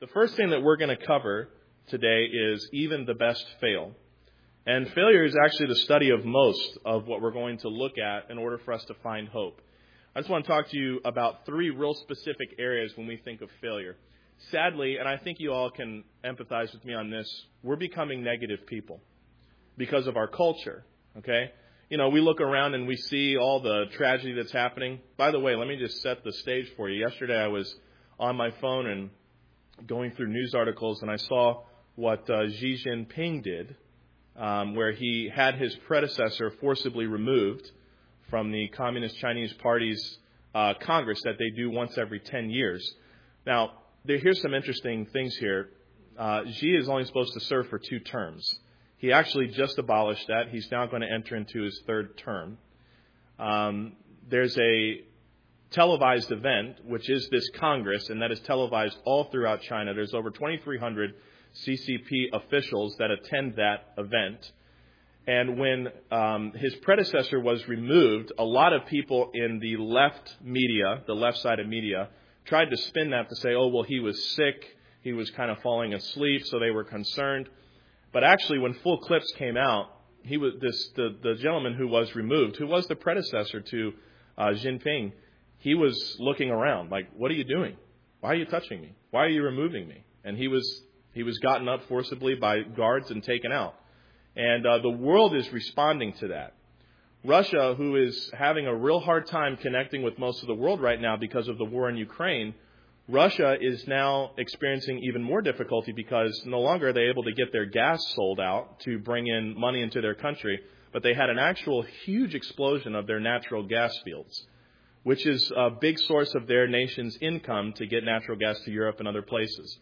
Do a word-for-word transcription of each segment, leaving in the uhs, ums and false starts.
The first thing that we're going to cover today is even the best fail. And failure is actually the study of most of what we're going to look at in order for us to find hope. I just want to talk to you about three real specific areas when we think of failure. Sadly, and I think you all can empathize with me on this, we're becoming negative people because of our culture, okay? You know, we look around and we see all the tragedy that's happening. By the way, let me just set the stage for you. Yesterday I was on my phone and going through news articles, and I saw what uh, Xi Jinping did, um, where he had his predecessor forcibly removed from the Communist Chinese Party's uh, Congress that they do once every ten years. Now, there, here's some interesting things here. Uh, Xi is only supposed to serve for two terms. He actually just abolished that. He's now going to enter into his third term. Um, there's a televised event, which is this Congress, and that is televised all throughout China. There's over twenty-three hundred C C P officials that attend that event. And when um, his predecessor was removed, a lot of people in the left media, the left side of media, tried to spin that to say, oh, well, he was sick, he was kind of falling asleep, so they were concerned. But actually, when full clips came out, he was this the, the gentleman who was removed, who was the predecessor to uh, Jinping, he was looking around like, what are you doing? Why are you touching me? Why are you removing me? And he was he was gotten up forcibly by guards and taken out. And uh, the world is responding to that. Russia, who is having a real hard time connecting with most of the world right now because of the war in Ukraine, Russia is now experiencing even more difficulty because no longer are they able to get their gas sold out to bring in money into their country, but they had an actual huge explosion of their natural gas fields, which is a big source of their nation's income to get natural gas to Europe and other places.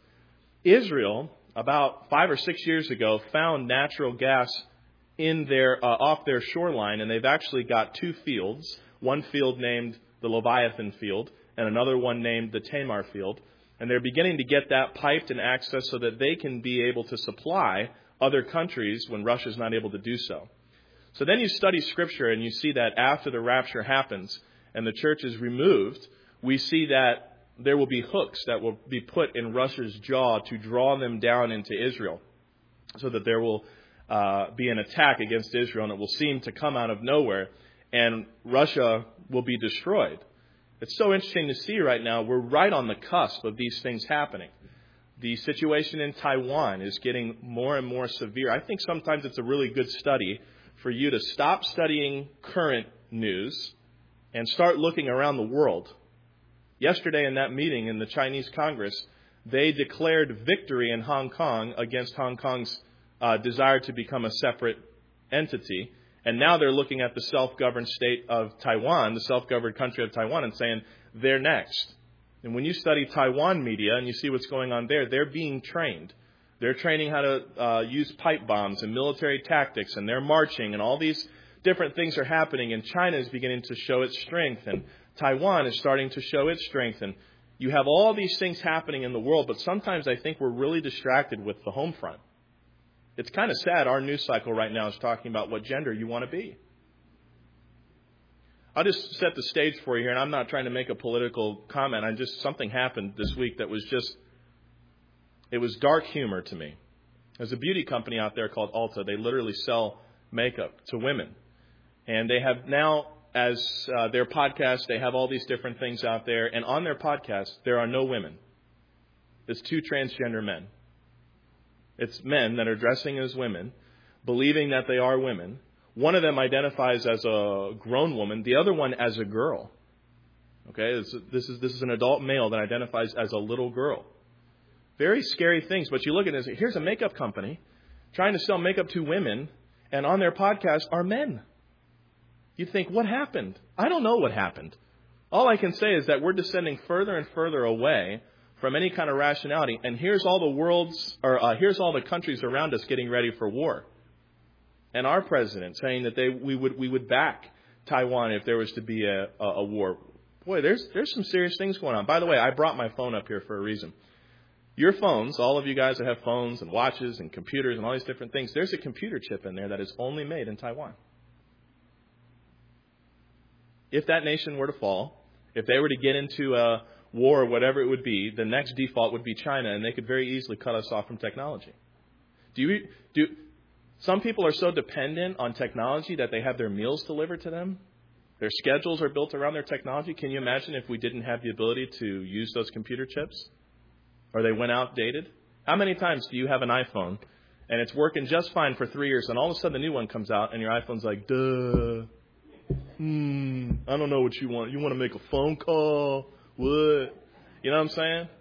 Israel, about five or six years ago, found natural gas in their uh, off their shoreline, and they've actually got two fields, one field named the Leviathan field and another one named the Tamar field, and they're beginning to get that piped and accessed so that they can be able to supply other countries when Russia's not able to do so. So then you study Scripture and you see that after the rapture happens and the church is removed, we see that there will be hooks that will be put in Russia's jaw to draw them down into Israel so that there will uh, be an attack against Israel, and it will seem to come out of nowhere, and Russia will be destroyed. It's so interesting to see right now. We're right on the cusp of these things happening. The situation in Taiwan is getting more and more severe. I think sometimes it's a really good study for you to stop studying current news and start looking around the world. Yesterday in that meeting in the Chinese Congress, they declared victory in Hong Kong against Hong Kong's uh, desire to become a separate entity. And now they're looking at the self-governed state of Taiwan, the self-governed country of Taiwan, and saying they're next. And when you study Taiwan media and you see what's going on there, they're being trained. They're training how to uh, use pipe bombs and military tactics, and they're marching, and all these different things are happening, and China is beginning to show its strength, and Taiwan is starting to show its strength. And you have all these things happening in the world, but sometimes I think we're really distracted with the home front. It's kind of sad. Our news cycle right now is talking about what gender you want to be. I'll just set the stage for you here, and I'm not trying to make a political comment. I just something happened this week that was just, it was dark humor to me. There's a beauty company out there called Ulta. They literally sell makeup to women. And they have now, as uh, their podcast, they have all these different things out there. And on their podcast, there are no women. It's two transgender men. It's men that are dressing as women, believing that they are women. One of them identifies as a grown woman, the other one as a girl. Okay, this, this is this is an adult male that identifies as a little girl. Very scary things, but you look at it, here's a makeup company trying to sell makeup to women, and on their podcast are men. You think, what happened? I don't know what happened. All I can say is that we're descending further and further away from any kind of rationality. And here's all the world's, or uh, here's all the countries around us getting ready for war. And our president saying that they we would we would back Taiwan if there was to be a, a, a war. Boy, there's there's some serious things going on. By the way, I brought my phone up here for a reason. Your phones, all of you guys that have phones and watches and computers and all these different things, there's a computer chip in there that is only made in Taiwan. If that nation were to fall, if they were to get into a war, whatever it would be, the next default would be China, and they could very easily cut us off from technology. Do you do? Some people are so dependent on technology that they have their meals delivered to them. Their schedules are built around their technology. Can you imagine if we didn't have the ability to use those computer chips? Or they went outdated? How many times do you have an iPhone and it's working just fine for three years and all of a sudden the new one comes out and your iPhone's like, duh, hmm, I don't know what you want. You want to make a phone call? What? You know what I'm saying?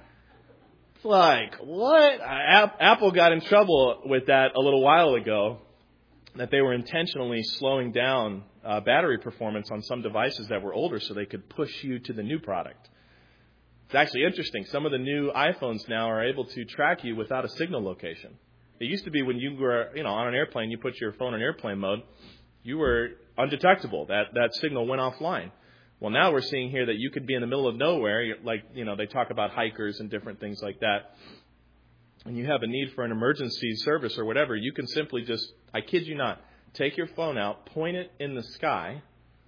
It's like, what? Apple got in trouble with that a little while ago, that they were intentionally slowing down uh, battery performance on some devices that were older so they could push you to the new product. It's actually interesting. Some of the new iPhones now are able to track you without a signal location. It used to be when you were, you know, on an airplane, you put your phone in airplane mode, you were undetectable. That that signal went offline. Well, now we're seeing here that you could be in the middle of nowhere, like, you know, they talk about hikers and different things like that, and you have a need for an emergency service or whatever, you can simply just, I kid you not, take your phone out, point it in the sky,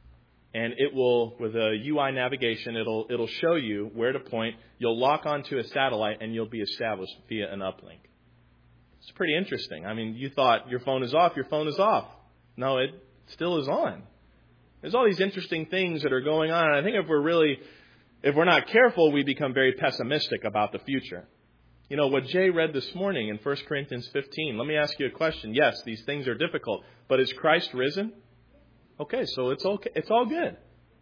and it will, with a U I navigation, it'll it'll show you where to point. You'll lock onto a satellite, and you'll be established via an uplink. It's pretty interesting. I mean, you thought your phone is off, your phone is off. No, it still is on. There's all these interesting things that are going on, and I think if we're really, if we're not careful, we become very pessimistic about the future. You know, what Jay read this morning in First Corinthians fifteen, let me ask you a question. Yes, these things are difficult, but is Christ risen? Okay, so it's okay. It's all good.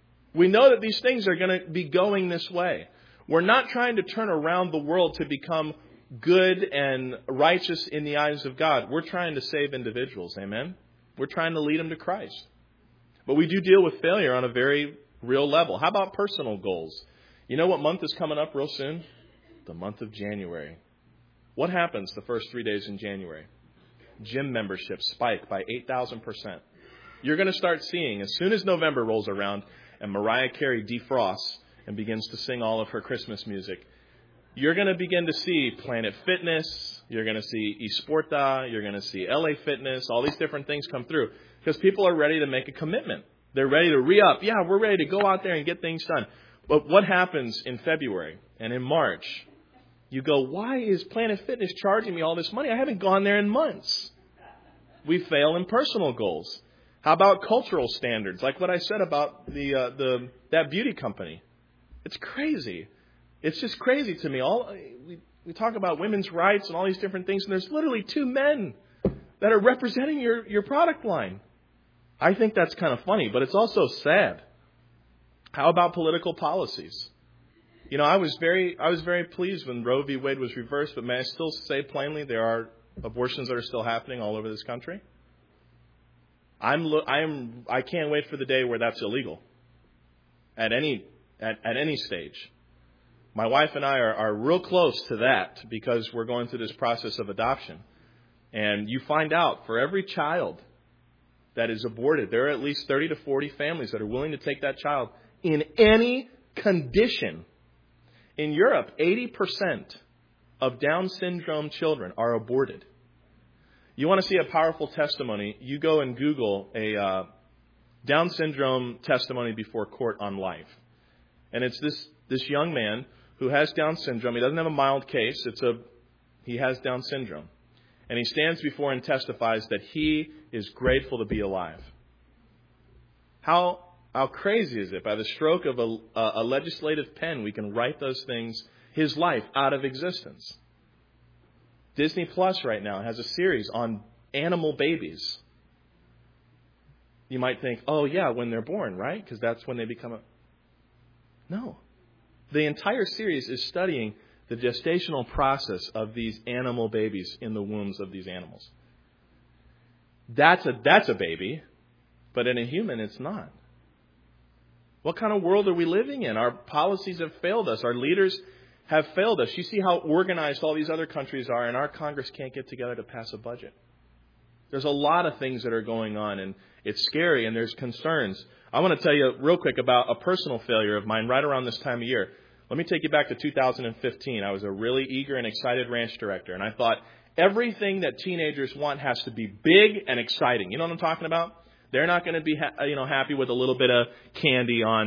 We know that these things are going to be going this way. We're not trying to turn around the world to become good and righteous in the eyes of God. We're trying to save individuals, amen? We're trying to lead them to Christ. But we do deal with failure on a very real level. How about personal goals? You know what month is coming up real soon? The month of January. What happens the first three days in January? Gym memberships spike by eight thousand percent. You're going to start seeing, as soon as November rolls around and Mariah Carey defrosts and begins to sing all of her Christmas music, you're going to begin to see Planet Fitness, you're going to see Esporta, you're going to see L A Fitness, all these different things come through. Because people are ready to make a commitment. They're ready to re-up. Yeah, we're ready to go out there and get things done. But what happens in February and in March? You go, why is Planet Fitness charging me all this money? I haven't gone there in months. We fail in personal goals. How about cultural standards? Like what I said about the uh, the that beauty company. It's crazy. It's just crazy to me. All we, we talk about women's rights and all these different things, and there's literally two men that are representing your, your product line. I think that's kind of funny, but it's also sad. How about political policies? You know, I was very I was very pleased when Roe v. Wade was reversed, but may I still say plainly there are abortions that are still happening all over this country? I'm I'm I can't wait for the day where that's illegal. At any at, at any stage. My wife and I are, are real close to that because we're going through this process of adoption. And you find out for every child that is aborted, there are at least thirty to forty families that are willing to take that child in any condition. In Europe, eighty percent of Down syndrome children are aborted. You want to see a powerful testimony, you go and Google a uh, Down syndrome testimony before court on life. And it's this, this young man who has Down syndrome. He doesn't have a mild case. It's a he has Down syndrome. And he stands before and testifies that he is grateful to be alive. How how crazy is it? By the stroke of a, a legislative pen, we can write those things, his life, out of existence. Disney Plus right now has a series on animal babies. You might think, oh yeah, when they're born, right? Because that's when they become a... No. The entire series is studying the gestational process of these animal babies in the wombs of these animals. That's a that's a baby, but in a human, it's not. What kind of world are we living in? Our policies have failed us. Our leaders have failed us. You see how organized all these other countries are, and our Congress can't get together to pass a budget. There's a lot of things that are going on, and it's scary, and there's concerns. I want to tell you real quick about a personal failure of mine right around this time of year. Let me take you back to two thousand fifteen. I was a really eager and excited ranch director, and I thought everything that teenagers want has to be big and exciting. You know what I'm talking about? They're not going to be ha- you know happy with a little bit of candy on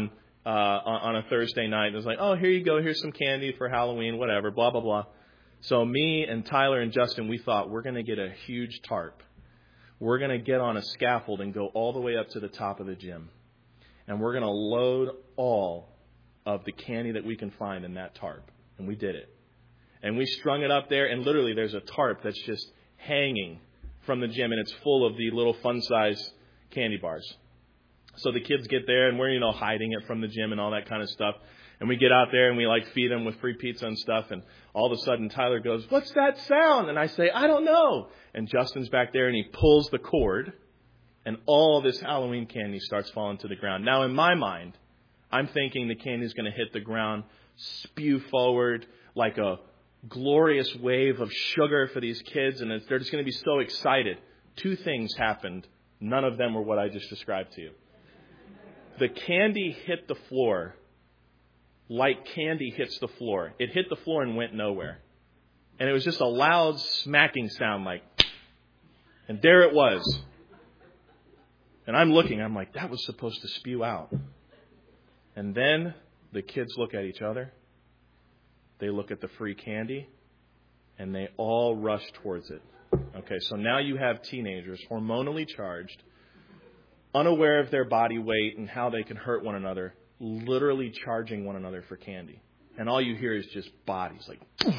uh, on, on a Thursday night. It was like, oh, here you go. Here's some candy for Halloween, whatever, blah, blah, blah. So me and Tyler and Justin, we thought we're going to get a huge tarp. We're going to get on a scaffold and go all the way up to the top of the gym. And we're going to load all of the candy that we can find in that tarp. And we did it. And we strung it up there, and literally there's a tarp that's just hanging from the gym, and it's full of the little fun-size candy bars. So the kids get there, and we're, you know, hiding it from the gym and all that kind of stuff. And we get out there, and we, like, feed them with free pizza and stuff. And all of a sudden, Tyler goes, "What's that sound?" And I say, "I don't know." And Justin's back there, and he pulls the cord, and all this Halloween candy starts falling to the ground. Now, in my mind, I'm thinking the candy's going to hit the ground, spew forward like a glorious wave of sugar for these kids, and they're just going to be so excited. Two things happened. None of them were what I just described to you. The candy hit the floor like candy hits the floor. It hit the floor and went nowhere. And it was just a loud smacking sound, like, and there it was. And I'm looking, I'm like, that was supposed to spew out. And then the kids look at each other. They look at the free candy, and they all rush towards it. Okay, so now you have teenagers, hormonally charged, unaware of their body weight and how they can hurt one another, literally charging one another for candy. And all you hear is just bodies, like,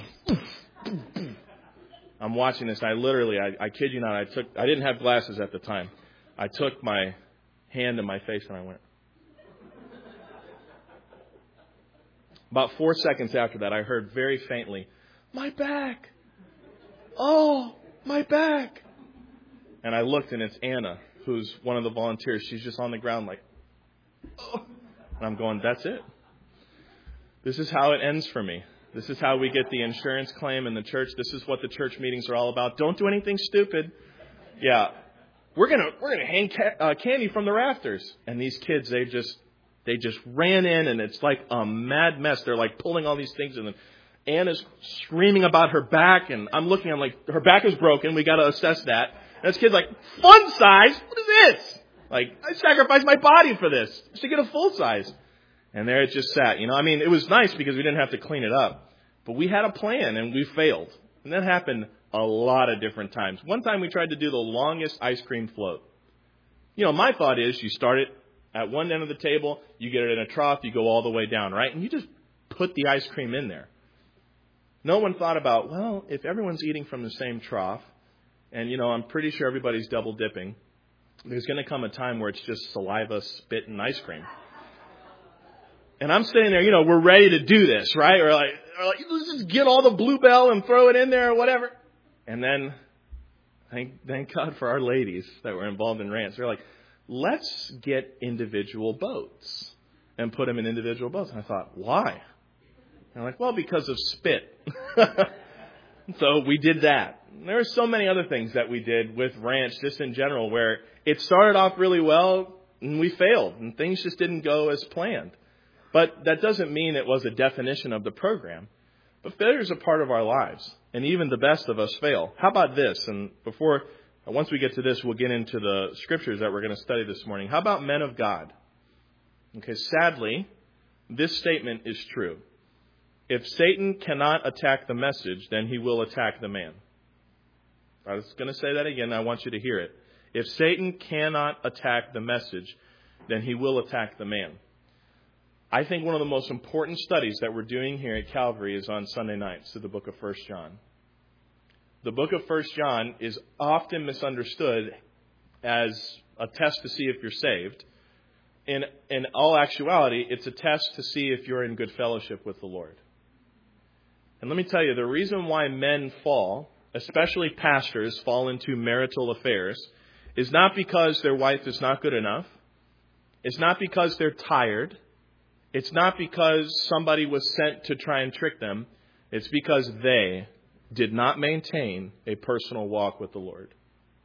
I'm watching this. I literally, I, I kid you not, I took, I didn't have glasses at the time. I took my hand to my face and I went. About four seconds after that, I heard very faintly, "My back! Oh, my back!" And I looked, and it's Anna, who's one of the volunteers. She's just on the ground like, oh. And I'm going, that's it. This is how it ends for me. This is how we get the insurance claim in the church. This is what the church meetings are all about. Don't do anything stupid. Yeah, we're gonna we're gonna hang ca- uh, candy from the rafters. And these kids, they just they just ran in, and it's like a mad mess. They're like pulling all these things, and then Anna's screaming about her back, and I'm looking. I'm like, her back is broken. We got to assess that. And this kid's like, fun size? What is this? Like, I sacrificed my body for this just to get a full size. And there it just sat. You know, I mean, it was nice because we didn't have to clean it up. But we had a plan, and we failed. And that happened a lot of different times. One time we tried to do the longest ice cream float. You know, my thought is you start it at one end of the table, you get it in a trough, you go all the way down, right? And you just put the ice cream in there. No one thought about, well, if everyone's eating from the same trough, and, you know, I'm pretty sure everybody's double dipping, there's going to come a time where it's just saliva, spit, and ice cream. And I'm sitting there, you know, we're ready to do this, right? Or like, or like let's just get all the Bluebell and throw it in there or whatever. And then, thank, thank God for our ladies that were involved in rants. They're like, let's get individual boats and put them in individual boats. And I thought, why? And I'm like, well, because of spit. So we did that. There are so many other things that we did with ranch just in general where it started off really well and we failed and things just didn't go as planned. But that doesn't mean it was a definition of the program. But failure is a part of our lives. And even the best of us fail. How about this? And before, once we get to this, we'll get into the scriptures that we're going to study this morning. How about men of God? Okay, sadly, this statement is true. If Satan cannot attack the message, then he will attack the man. I was going to say that again. I want you to hear it. If Satan cannot attack the message, then he will attack the man. I think one of the most important studies that we're doing here at Calvary is on Sunday nights to the book of First John. The book of First John is often misunderstood as a test to see if you're saved. In, in all actuality, it's a test to see if you're in good fellowship with the Lord. And let me tell you, the reason why men fall, especially pastors, fall into marital affairs, is not because their wife is not good enough. It's not because they're tired. It's not because somebody was sent to try and trick them. It's because they did not maintain a personal walk with the Lord.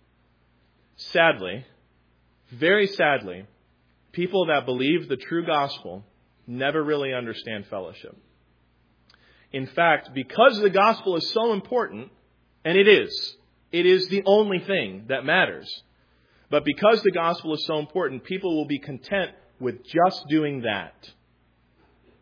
Sadly, very sadly, people that believe the true gospel never really understand fellowship. In fact, because the gospel is so important, and it is, it is the only thing that matters. But because the gospel is so important, people will be content with just doing that.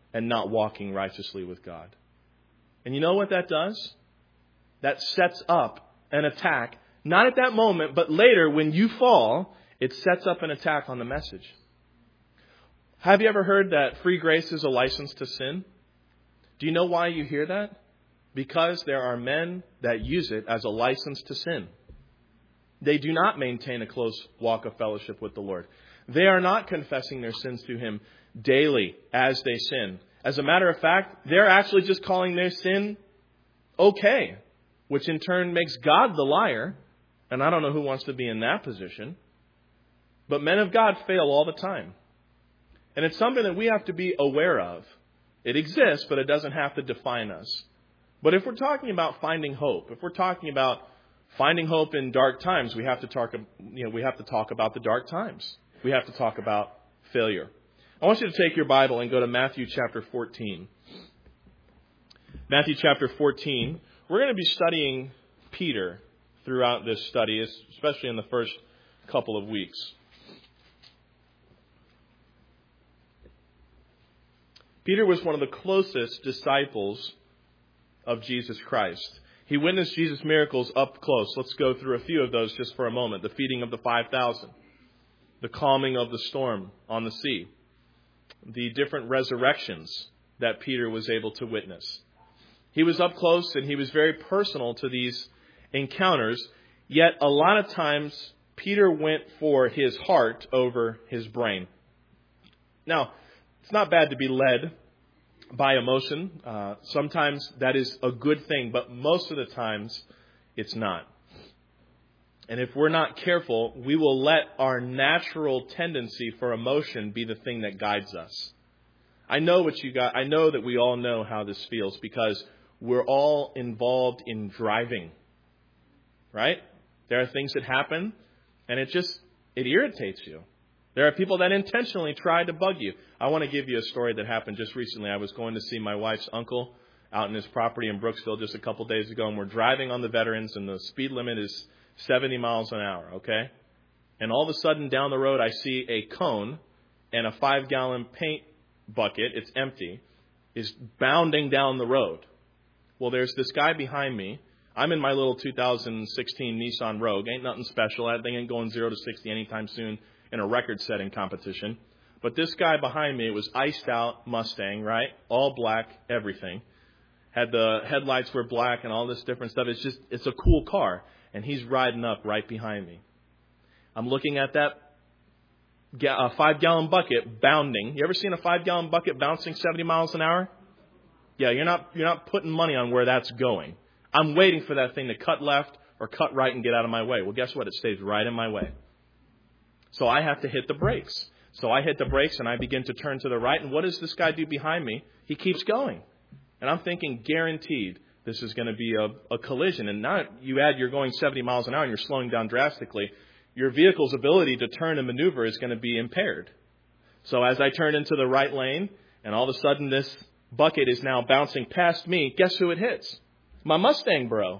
and not walking righteously with God. And you know what that does? That sets up an attack, not at that moment, but later when you fall, it sets up an attack on the message. Have you ever heard that free grace is a license to sin? Do you know why you hear that? Because there are men that use it as a license to sin. They do not maintain a close walk of fellowship with the Lord. They are not confessing their sins to Him daily as they sin. As a matter of fact, they're actually just calling their sin okay, which in turn makes God the liar. And I don't know who wants to be in that position. But men of God fail all the time. And it's something that we have to be aware of. It exists, but it doesn't have to define us. But if we're talking about finding hope, if we're talking about finding hope in dark times, we have to talk, you know, we have to talk about the dark times. We have to talk about failure. I want you to take your Bible and go to Matthew chapter fourteen. Matthew chapter fourteen. We're going to be studying Peter throughout this study, especially in the first couple of weeks. Peter was one of the closest disciples of Jesus Christ. He witnessed Jesus' miracles up close. Let's go through a few of those just for a moment. The feeding of the five thousand. The calming of the storm on the sea. The different resurrections that Peter was able to witness. He was up close and he was very personal to these encounters. Yet a lot of times Peter went for his heart over his brain. Now, it's not bad to be led by emotion. Uh, sometimes that is a good thing, but most of the times it's not. And if we're not careful, we will let our natural tendency for emotion be the thing that guides us. I know what you got. I know that we all know how this feels because we're all involved in driving, right? There are things that happen and it just, it irritates you. There are people that intentionally try to bug you. I want to give you a story that happened just recently. I was going to see my wife's uncle out in his property in Brooksville just a couple days ago, and we're driving on the Veterans, and the speed limit is seventy miles an hour, okay? And all of a sudden down the road, I see a cone and a five-gallon paint bucket, it's empty, is bounding down the road. Well, there's this guy behind me. I'm in my little two thousand sixteen Nissan Rogue. Ain't nothing special. That thing ain't going zero to sixty anytime soon in a record-setting competition. But this guy behind me, it was iced out Mustang, right? All black, everything. Had the headlights were black and all this different stuff. It's just, it's a cool car. And he's riding up right behind me. I'm looking at that uh, five-gallon bucket bounding. You ever seen a five-gallon bucket bouncing seventy miles an hour? Yeah, you're not you're not putting money on where that's going. I'm waiting for that thing to cut left or cut right and get out of my way. Well, guess what? It stays right in my way. So I have to hit the brakes. So I hit the brakes and I begin to turn to the right. And what does this guy do behind me? He keeps going. And I'm thinking, guaranteed, this is going to be a, a collision. And now you add you're going seventy miles an hour and you're slowing down drastically. Your vehicle's ability to turn and maneuver is going to be impaired. So as I turn into the right lane, and all of a sudden this bucket is now bouncing past me, guess who it hits? My Mustang bro.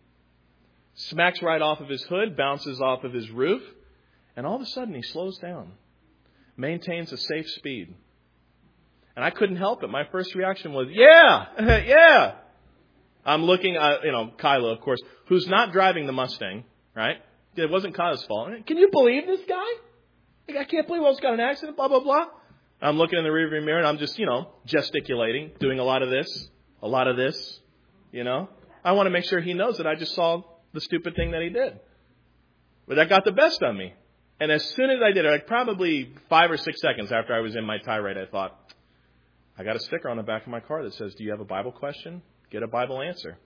Smacks right off of his hood, bounces off of his roof, and all of a sudden he slows down. Maintains a safe speed. And I couldn't help it. My first reaction was, yeah, yeah. I'm looking at, you know, Kyla, of course, who's not driving the Mustang, right? It wasn't Kyla's fault. Can you believe this guy? Like, I can't believe I was got an accident, blah, blah, blah. I'm looking in the rearview mirror and I'm just, you know, gesticulating, doing a lot of this, a lot of this, you know. I want to make sure he knows that I just saw the stupid thing that he did. But that got the best of me. And as soon as I did it, like probably five or six seconds after I was in my tirade, I thought, I got a sticker on the back of my car that says, do you have a Bible question? Get a Bible answer.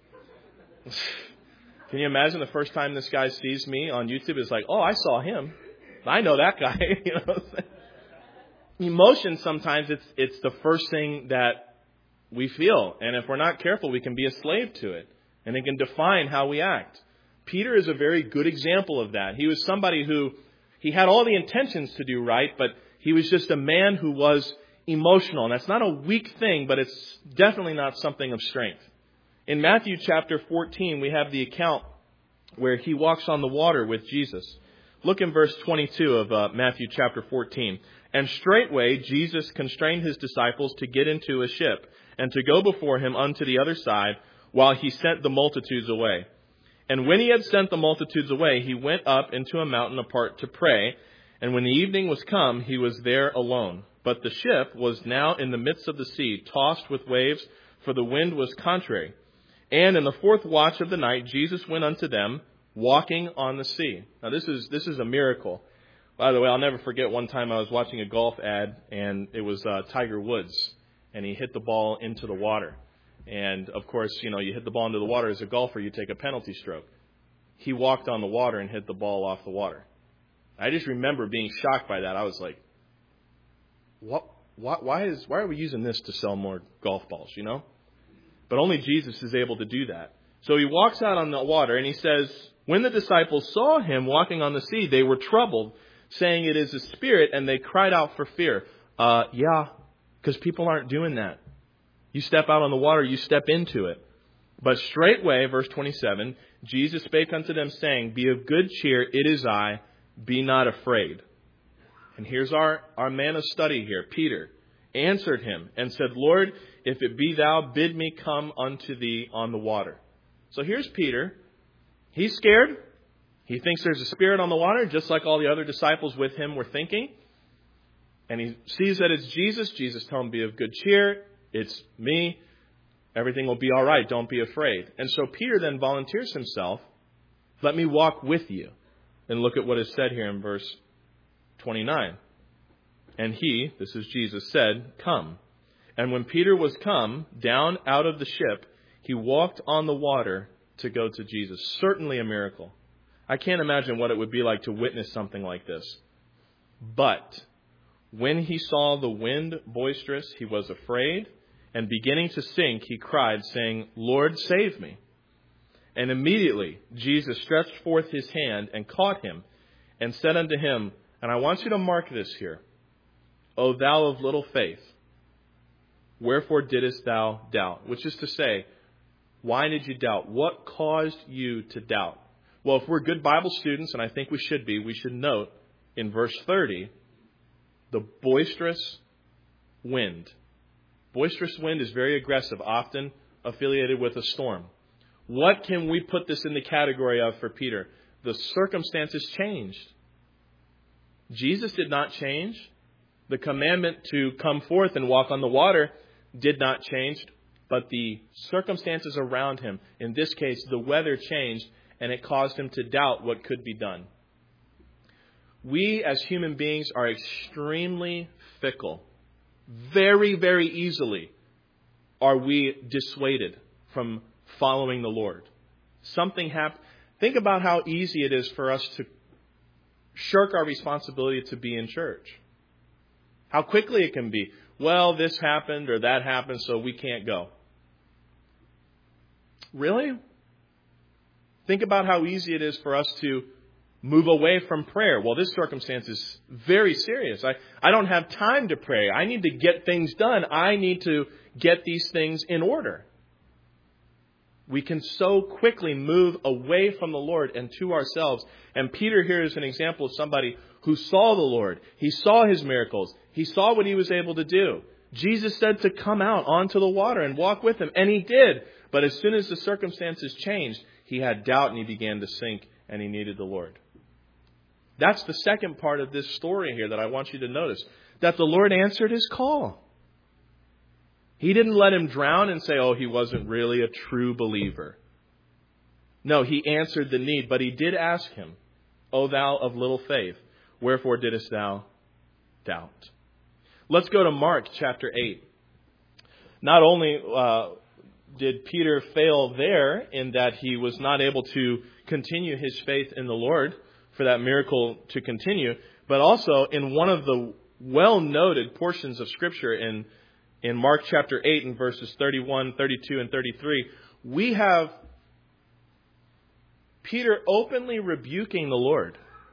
Can you imagine the first time this guy sees me on YouTube? It's like, oh, I saw him. I know that guy. You know, emotion, sometimes it's it's the first thing that we feel. And if we're not careful, we can be a slave to it. And it can define how we act. Peter is a very good example of that. He was somebody who, he had all the intentions to do right, but he was just a man who was emotional. And that's not a weak thing, but it's definitely not something of strength. In Matthew chapter fourteen, we have the account where he walks on the water with Jesus. Look in verse twenty-two of uh, Matthew chapter fourteen. And straightway Jesus constrained his disciples to get into a ship and to go before him unto the other side, while he sent the multitudes away. And when he had sent the multitudes away, he went up into a mountain apart to pray. And when the evening was come, he was there alone. But the ship was now in the midst of the sea, tossed with waves, for the wind was contrary. And in the fourth watch of the night, Jesus went unto them, walking on the sea. Now this is this is a miracle. By the way, I'll never forget one time I was watching a golf ad, and it was uh, Tiger Woods, and he hit the ball into the water. And, of course, you know, you hit the ball into the water as a golfer, you take a penalty stroke. He walked on the water and hit the ball off the water. I just remember being shocked by that. I was like, what? Why, why is why are we using this to sell more golf balls, you know? But only Jesus is able to do that. So he walks out on the water, and he says, when the disciples saw him walking on the sea, they were troubled, saying it is a spirit, and they cried out for fear. Uh, yeah, because people aren't doing that. You step out on the water, you step into it. But straightway, verse twenty-seven, Jesus spake unto them, saying, be of good cheer, it is I, be not afraid. And here's our, our man of study here, Peter, answered him and said, Lord, if it be thou, bid me come unto thee on the water. So here's Peter. He's scared. He thinks there's a spirit on the water, just like all the other disciples with him were thinking. And he sees that it's Jesus. Jesus tells him, be of good cheer. It's me. Everything will be all right. Don't be afraid. And so Peter then volunteers himself. Let me walk with you. And look at what is said here in verse twenty-nine. And he, this is Jesus, said, come. And when Peter was come down out of the ship, he walked on the water to go to Jesus. Certainly a miracle. I can't imagine what it would be like to witness something like this. But when he saw the wind boisterous, he was afraid, and beginning to sink, he cried, saying, Lord, save me. And immediately Jesus stretched forth his hand and caught him, and said unto him, and I want you to mark this here, O thou of little faith, wherefore didst thou doubt? Which is to say, why did you doubt? What caused you to doubt? Well, if we're good Bible students, and I think we should be, we should note in verse thirty, the boisterous wind. Boisterous wind is very aggressive, often affiliated with a storm. What can we put this in the category of for Peter? The circumstances changed. Jesus did not change. The commandment to come forth and walk on the water did not change, but the circumstances around him, in this case, the weather changed, and it caused him to doubt what could be done. We as human beings are extremely fickle. Very, very easily are we dissuaded from following the Lord. Something happened. Think about how easy it is for us to shirk our responsibility to be in church. How quickly it can be. Well, this happened or that happened, so we can't go. Really? Think about how easy it is for us to move away from prayer. Well, this circumstance is very serious. I, I don't have time to pray. I need to get things done. I need to get these things in order. We can so quickly move away from the Lord and to ourselves. And Peter here is an example of somebody who saw the Lord. He saw his miracles. He saw what he was able to do. Jesus said to come out onto the water and walk with him. And he did. But as soon as the circumstances changed, he had doubt and he began to sink and he needed the Lord. That's the second part of this story here that I want you to notice. That the Lord answered his call. He didn't let him drown and say, oh, he wasn't really a true believer. No, he answered the need, but he did ask him, O thou of little faith, wherefore didst thou doubt? Let's go to Mark chapter eight. Not only uh, did Peter fail there in that he was not able to continue his faith in the Lord for that miracle to continue, but also in one of the well-noted portions of Scripture in In Mark chapter eight and verses thirty-one, thirty-two, and thirty-three, we have Peter openly rebuking the Lord.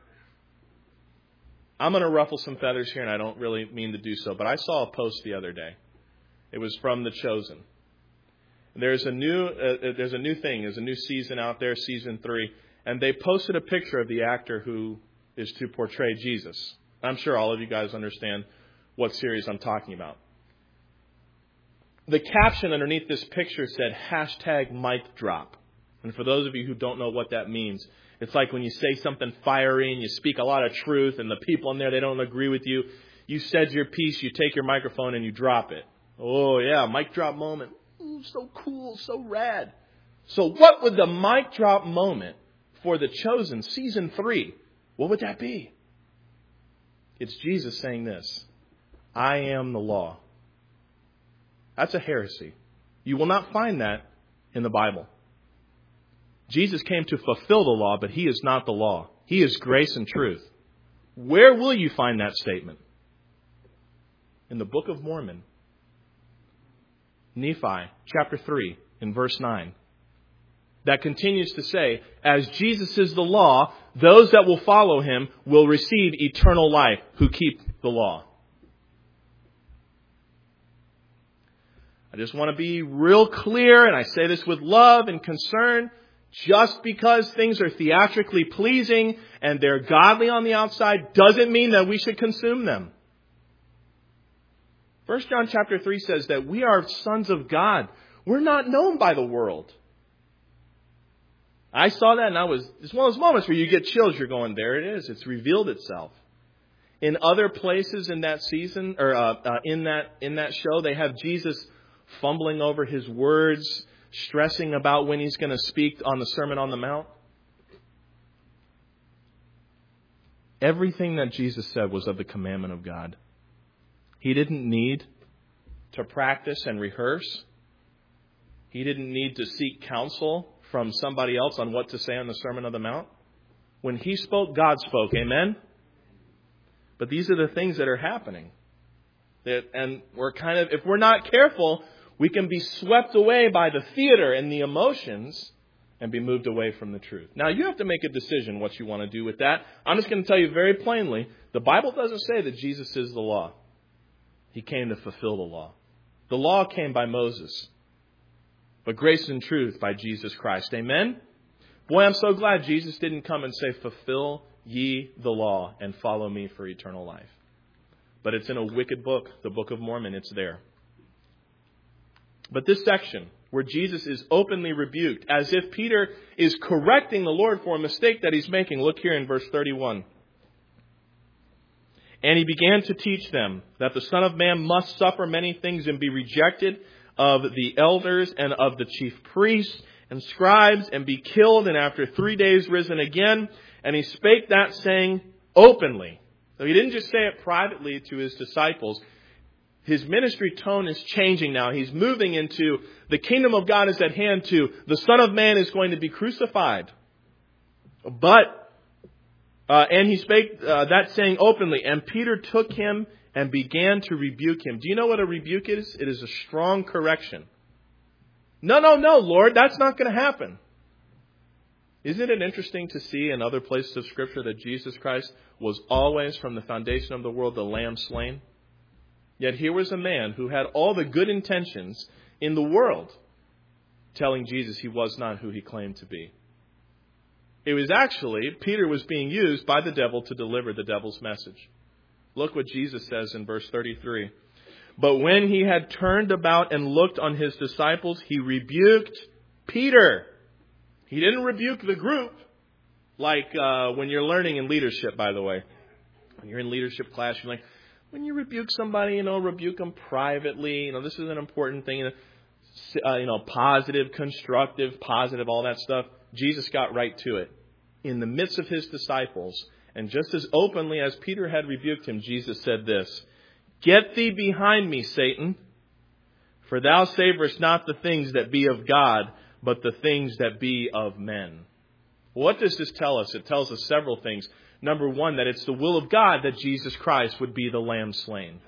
I'm going to ruffle some feathers here, and I don't really mean to do so, but I saw a post the other day. It was from The Chosen. There's a new uh, there's a new thing. There's a new season out there, season three, and they posted a picture of the actor who is to portray Jesus. I'm sure all of you guys understand what series I'm talking about. The caption underneath this picture said, hashtag mic drop. And for those of you who don't know what that means, it's like when you say something fiery and you speak a lot of truth and the people in there, they don't agree with you. You said your piece, you take your microphone and you drop it. Oh yeah, mic drop moment. Ooh, so cool, so rad. So what would the mic drop moment for The Chosen season three, what would that be? It's Jesus saying this, I am the law. That's a heresy. You will not find that in the Bible. Jesus came to fulfill the law, but he is not the law. He is grace and truth. Where will you find that statement? In the Book of Mormon. Nephi, chapter three, in verse nine. That continues to say, as Jesus is the law, those that will follow him will receive eternal life who keep the law. I just want to be real clear, and I say this with love and concern. Just because things are theatrically pleasing and they're godly on the outside doesn't mean that we should consume them. First John chapter three says that we are sons of God. We're not known by the world. I saw that and I was, it's one of those moments where you get chills. You're going, there it is. It's revealed itself. In other places in that season, or uh, uh, in that in that show, they have Jesus fumbling over his words, stressing about when he's going to speak on the Sermon on the Mount. Everything that Jesus said was of the commandment of God. He didn't need to practice and rehearse. He didn't need to seek counsel from somebody else on what to say on the Sermon on the Mount. When he spoke, God spoke. Amen? But these are the things that are happening. That, and we're kind of, if we're not careful, we can be swept away by the theater and the emotions and be moved away from the truth. Now, you have to make a decision what you want to do with that. I'm just going to tell you very plainly, the Bible doesn't say that Jesus is the law. He came to fulfill the law. The law came by Moses, but grace and truth by Jesus Christ. Amen? Boy, I'm so glad Jesus didn't come and say, fulfill ye the law and follow me for eternal life. But it's in a wicked book, the Book of Mormon. It's there. But this section where Jesus is openly rebuked, as if Peter is correcting the Lord for a mistake that he's making. Look here in verse thirty-one. And he began to teach them that the Son of Man must suffer many things and be rejected of the elders and of the chief priests and scribes and be killed, and after three days risen again. And he spake that saying openly. So he didn't just say it privately to his disciples. His ministry tone is changing now. He's moving into the kingdom of God is at hand to the Son of Man is going to be crucified. But, uh, and he spake uh, that saying openly, and Peter took him and began to rebuke him. Do you know what a rebuke is? It is a strong correction. No, no, no, Lord, that's not going to happen. Isn't it interesting to see in other places of Scripture that Jesus Christ was always from the foundation of the world the Lamb slain? Yet here was a man who had all the good intentions in the world telling Jesus he was not who he claimed to be. It was actually, Peter was being used by the devil to deliver the devil's message. Look what Jesus says in verse thirty-three. But when he had turned about and looked on his disciples, he rebuked Peter. He didn't rebuke the group like uh, when you're learning in leadership, by the way. When you're in leadership class, you're like, when you rebuke somebody, you know, rebuke them privately. You know, this is an important thing. You know, uh, you know, positive, constructive, positive, all that stuff. Jesus got right to it. In the midst of his disciples, and just as openly as Peter had rebuked him, Jesus said this, Get thee behind me, Satan, for thou savorest not the things that be of God, but the things that be of men. What does this tell us? It tells us several things. Number one, that it's the will of God that Jesus Christ would be the Lamb slain.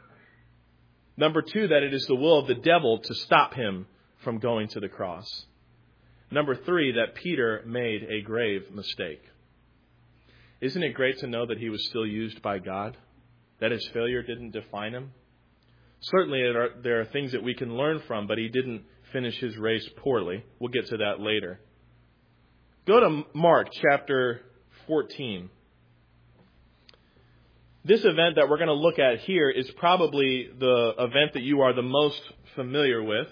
Number two, that it is the will of the devil to stop him from going to the cross. Number three, that Peter made a grave mistake. Isn't it great to know that he was still used by God? That his failure didn't define him? Certainly there are, there are things that we can learn from, but he didn't finish his race poorly. We'll get to that later. Go to Mark chapter fourteen. this event that we're going to look at here is probably the event that you are the most familiar with.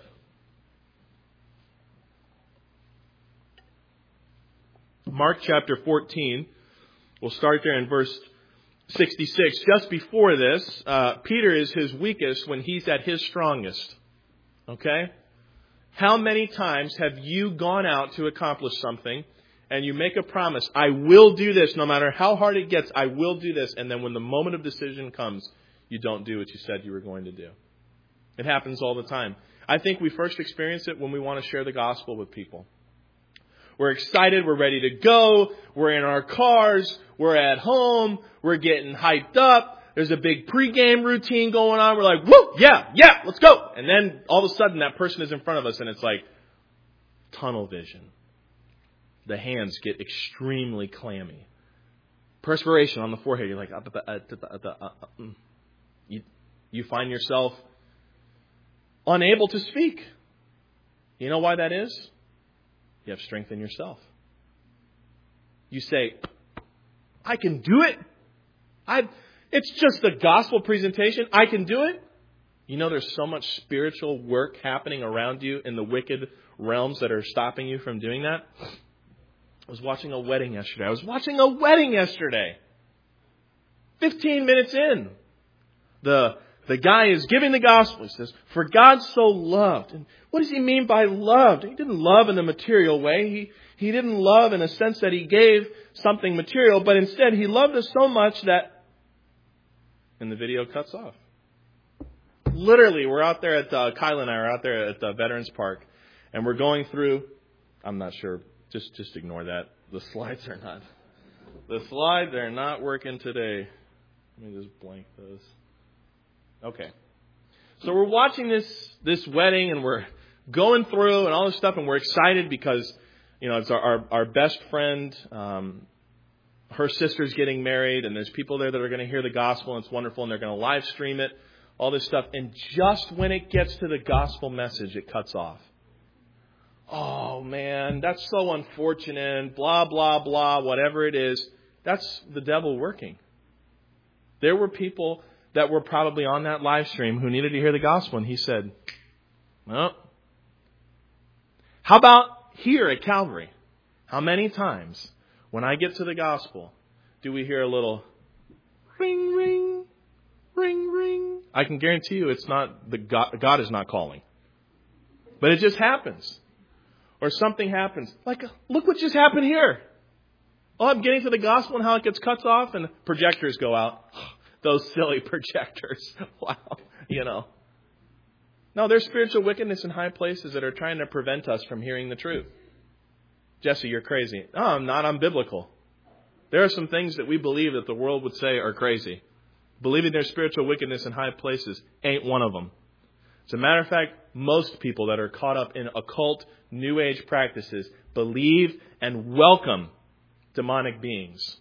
Mark chapter fourteen. We'll start there in verse sixty-six. Just before this, uh, Peter is his weakest when he's at his strongest. Okay? How many times have you gone out to accomplish something and you make a promise, I will do this no matter how hard it gets, I will do this, and then when the moment of decision comes, you don't do what you said you were going to do? It happens all the time. I think we first experience it when we want to share the gospel with people. We're excited. We're ready to go. We're in our cars. We're at home. We're getting hyped up. There's a big pregame routine going on. We're like, whoop, yeah, yeah, let's go. And then all of a sudden that person is in front of us and it's like tunnel vision. The hands get extremely clammy. Perspiration on the forehead. You're like, uh, uh, uh, uh, uh, you, you find yourself unable to speak. You know why that is? You have strength in yourself. You say, I can do it. I. It's just a gospel presentation. I can do it. You know there's so much spiritual work happening around you in the wicked realms that are stopping you from doing that. I was watching a wedding yesterday. I was watching a wedding yesterday. Fifteen minutes in. The The guy is giving the gospel. He says, for God so loved. And what does he mean by loved? He didn't love in the material way. He, he didn't love in a sense that he gave something material, but instead he loved us so much that, and the video cuts off. Literally, we're out there at, uh, Kyle and I are out there at the Veterans Park, and we're going through, I'm not sure, just, just ignore that. The slides are not, the slides are not working today. Let me just blank those. Okay. So we're watching this this wedding and we're going through and all this stuff and we're excited because, you know, it's our, our, our best friend, um, her sister's getting married and there's people there that are going to hear the gospel and it's wonderful and they're going to live stream it, all this stuff. And just when it gets to the gospel message, it cuts off. Oh, man, that's so unfortunate, blah, blah, blah, whatever it is. That's the devil working. There were people that were probably on that live stream who needed to hear the gospel. And he said, well, how about here at Calvary? How many times when I get to the gospel do we hear a little ring, ring, ring, ring? I can guarantee you it's not, the God, God is not calling. But it just happens. Or something happens. Like, look what just happened here. Oh, I'm getting to the gospel and how it gets cut off and projectors go out. Those silly projectors. Wow. You know. No, there's spiritual wickedness in high places that are trying to prevent us from hearing the truth. Jesse, you're crazy. No, I'm not. I'm biblical. There are some things that we believe that the world would say are crazy. Believing there's spiritual wickedness in high places ain't one of them. As a matter of fact, most people that are caught up in occult, New Age practices believe and welcome demonic beings.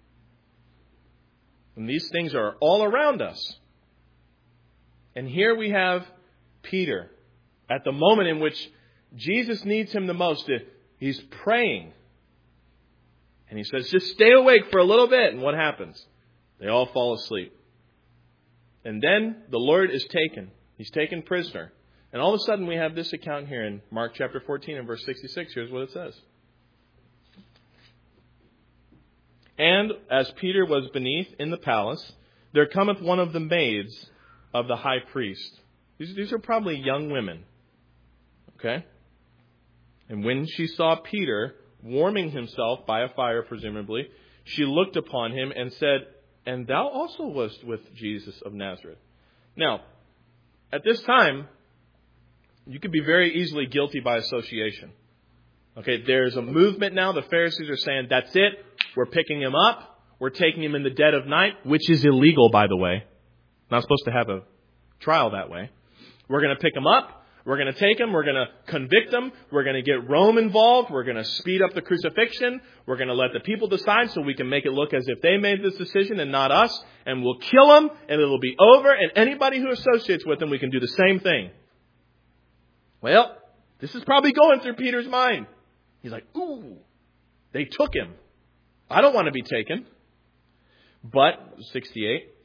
And these things are all around us. And here we have Peter at the moment in which Jesus needs him the most. He's praying. And he says, just stay awake for a little bit. And what happens? They all fall asleep. And then the Lord is taken. He's taken prisoner. And all of a sudden we have this account here in Mark chapter fourteen and verse sixty-six. Here's what it says. And as Peter was beneath in the palace, there cometh one of the maids of the high priest. These, these are probably young women. Okay? And when she saw Peter warming himself by a fire, presumably, she looked upon him and said, and thou also wast with Jesus of Nazareth. Now, at this time, you could be very easily guilty by association. Okay, there's a movement now. The Pharisees are saying, that's it. We're picking him up. We're taking him in the dead of night, which is illegal, by the way. Not supposed to have a trial that way. We're going to pick him up. We're going to take him. We're going to convict him. We're going to get Rome involved. We're going to speed up the crucifixion. We're going to let the people decide so we can make it look as if they made this decision and not us. And we'll kill him and it'll be over. And anybody who associates with him, we can do the same thing. Well, this is probably going through Peter's mind. He's like, ooh, they took him. I don't want to be taken. But, sixty-eight,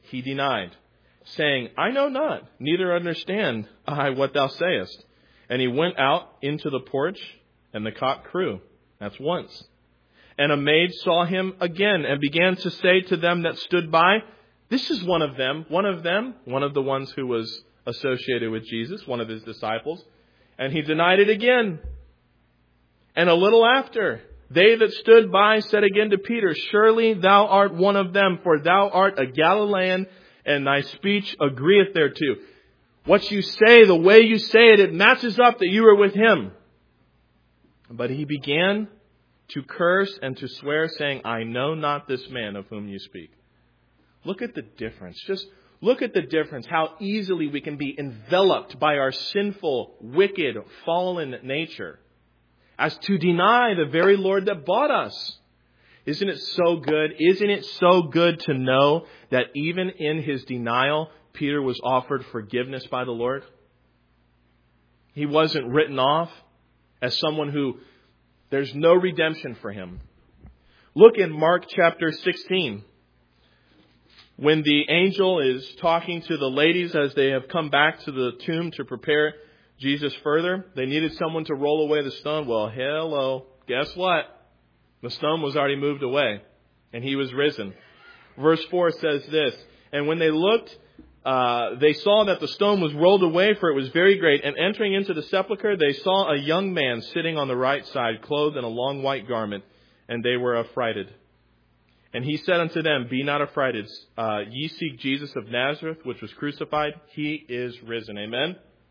he denied, saying, I know not, neither understand I what thou sayest. And he went out into the porch, and the cock crew. That's once. And a maid saw him again, and began to say to them that stood by, this is one of them, one of them, one of the ones who was associated with Jesus, one of his disciples. And he denied it again. And a little after, they that stood by said again to Peter, surely thou art one of them, for thou art a Galilean, and thy speech agreeth thereto. What you say, the way you say it, it matches up that you are with him. But he began to curse and to swear, saying, I know not this man of whom you speak. Look at the difference. Just look at the difference. How easily we can be enveloped by our sinful, wicked, fallen nature as to deny the very Lord that bought us. Isn't it so good? Isn't it so good to know that even in his denial, Peter was offered forgiveness by the Lord? He wasn't written off as someone who there's no redemption for him. Look in Mark chapter sixteen. When the angel is talking to the ladies as they have come back to the tomb to prepare Jesus further, they needed someone to roll away the stone. Well, hello. Guess what? The stone was already moved away, and he was risen. Verse four says this, and when they looked, uh, they saw that the stone was rolled away, for it was very great. And entering into the sepulchre, they saw a young man sitting on the right side, clothed in a long white garment, and they were affrighted. And he said unto them, be not affrighted. Uh, ye seek Jesus of Nazareth, which was crucified. He is risen. Amen?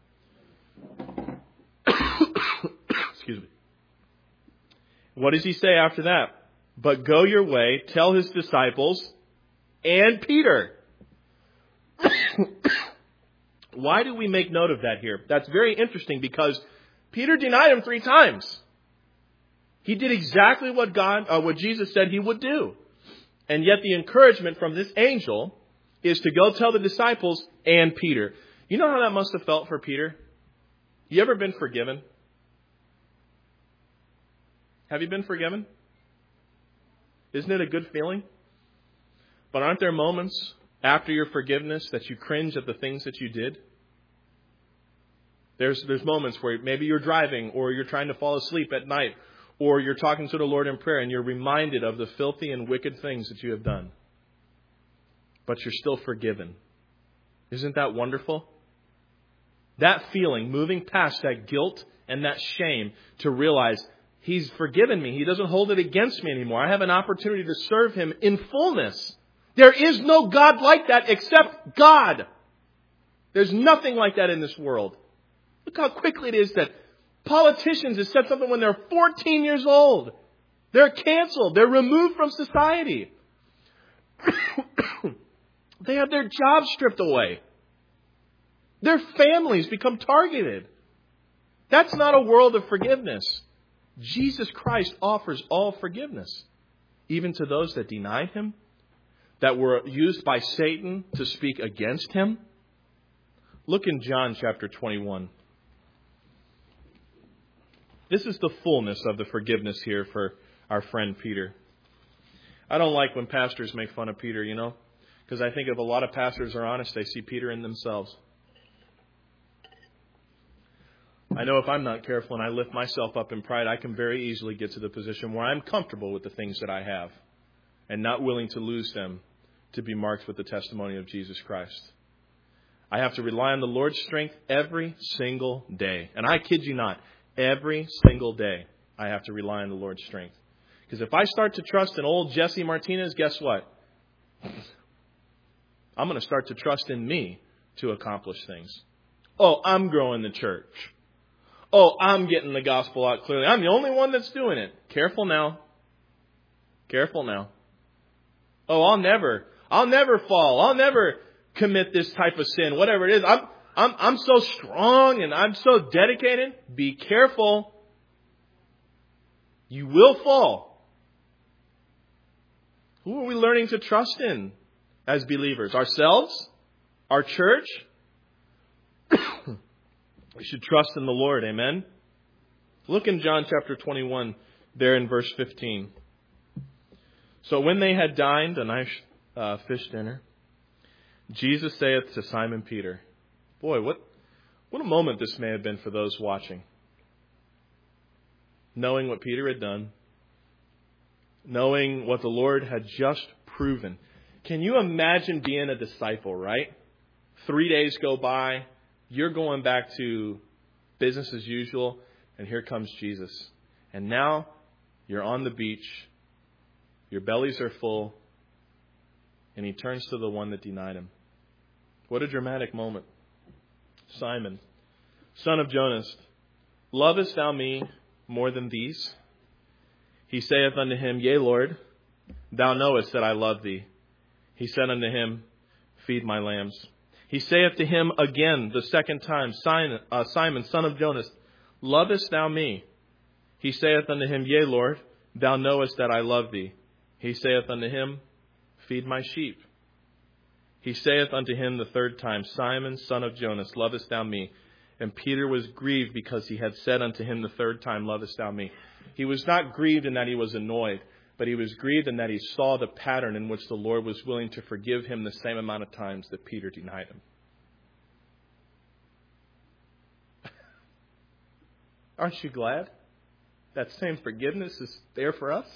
Excuse me. What does he say after that? But go your way, tell his disciples, and Peter. Why do we make note of that here? That's very interesting because Peter denied him three times. He did exactly what God, uh, what Jesus said he would do. And yet the encouragement from this angel is to go tell the disciples and Peter. You know how that must have felt for Peter? You ever been forgiven? Have you been forgiven? Isn't it a good feeling? But aren't there moments after your forgiveness that you cringe at the things that you did? There's, there's moments where maybe you're driving or you're trying to fall asleep at night, or you're talking to the Lord in prayer and you're reminded of the filthy and wicked things that you have done. But you're still forgiven. Isn't that wonderful? That feeling, moving past that guilt and that shame to realize He's forgiven me. He doesn't hold it against me anymore. I have an opportunity to serve Him in fullness. There is no God like that except God. There's nothing like that in this world. Look how quickly it is that politicians have said something when they're fourteen years old. They're canceled. They're removed from society. They have their jobs stripped away. Their families become targeted. That's not a world of forgiveness. Jesus Christ offers all forgiveness, even to those that denied Him, that were used by Satan to speak against Him. Look in John chapter twenty-one. This is the fullness of the forgiveness here for our friend Peter. I don't like when pastors make fun of Peter, you know, because I think if a lot of pastors are honest, they see Peter in themselves. I know if I'm not careful and I lift myself up in pride, I can very easily get to the position where I'm comfortable with the things that I have and not willing to lose them to be marked with the testimony of Jesus Christ. I have to rely on the Lord's strength every single day. And I kid you not, every single day I have to rely on the Lord's strength. Because if I start to trust in old Jesse Martinez, guess what? I'm going to start to trust in me to accomplish things. Oh, I'm growing the church. Oh, I'm getting the gospel out clearly. I'm the only one that's doing it. Careful now. Careful now. Oh, I'll never, I'll never fall. I'll never commit this type of sin, whatever it is. I'm, I'm, I'm so strong and I'm so dedicated. Be careful. You will fall. Who are we learning to trust in as believers? Ourselves? Our church? We should trust in the Lord. Amen. Look in John chapter twenty-one, there in verse fifteen. So when they had dined a nice uh, fish dinner, Jesus saith to Simon Peter. Boy, what, what a moment this may have been for those watching. Knowing what Peter had done. Knowing what the Lord had just proven. Can you imagine being a disciple, right? Three days go by. You're going back to business as usual. And here comes Jesus. And now you're on the beach. Your bellies are full. And he turns to the one that denied him. What a dramatic moment. Simon, son of Jonas, lovest thou me more than these? He saith unto him, Yea, Lord, thou knowest that I love thee. He said unto him, Feed my lambs. He saith to him again the second time, Simon, uh, Simon, son of Jonas, lovest thou me? He saith unto him, Yea, Lord, thou knowest that I love thee. He saith unto him, Feed my sheep. He saith unto him the third time, Simon, son of Jonas, lovest thou me? And Peter was grieved because he had said unto him the third time, Lovest thou me? He was not grieved in that he was annoyed, but he was grieved in that he saw the pattern in which the Lord was willing to forgive him the same amount of times that Peter denied him. Aren't you glad that same forgiveness is there for us?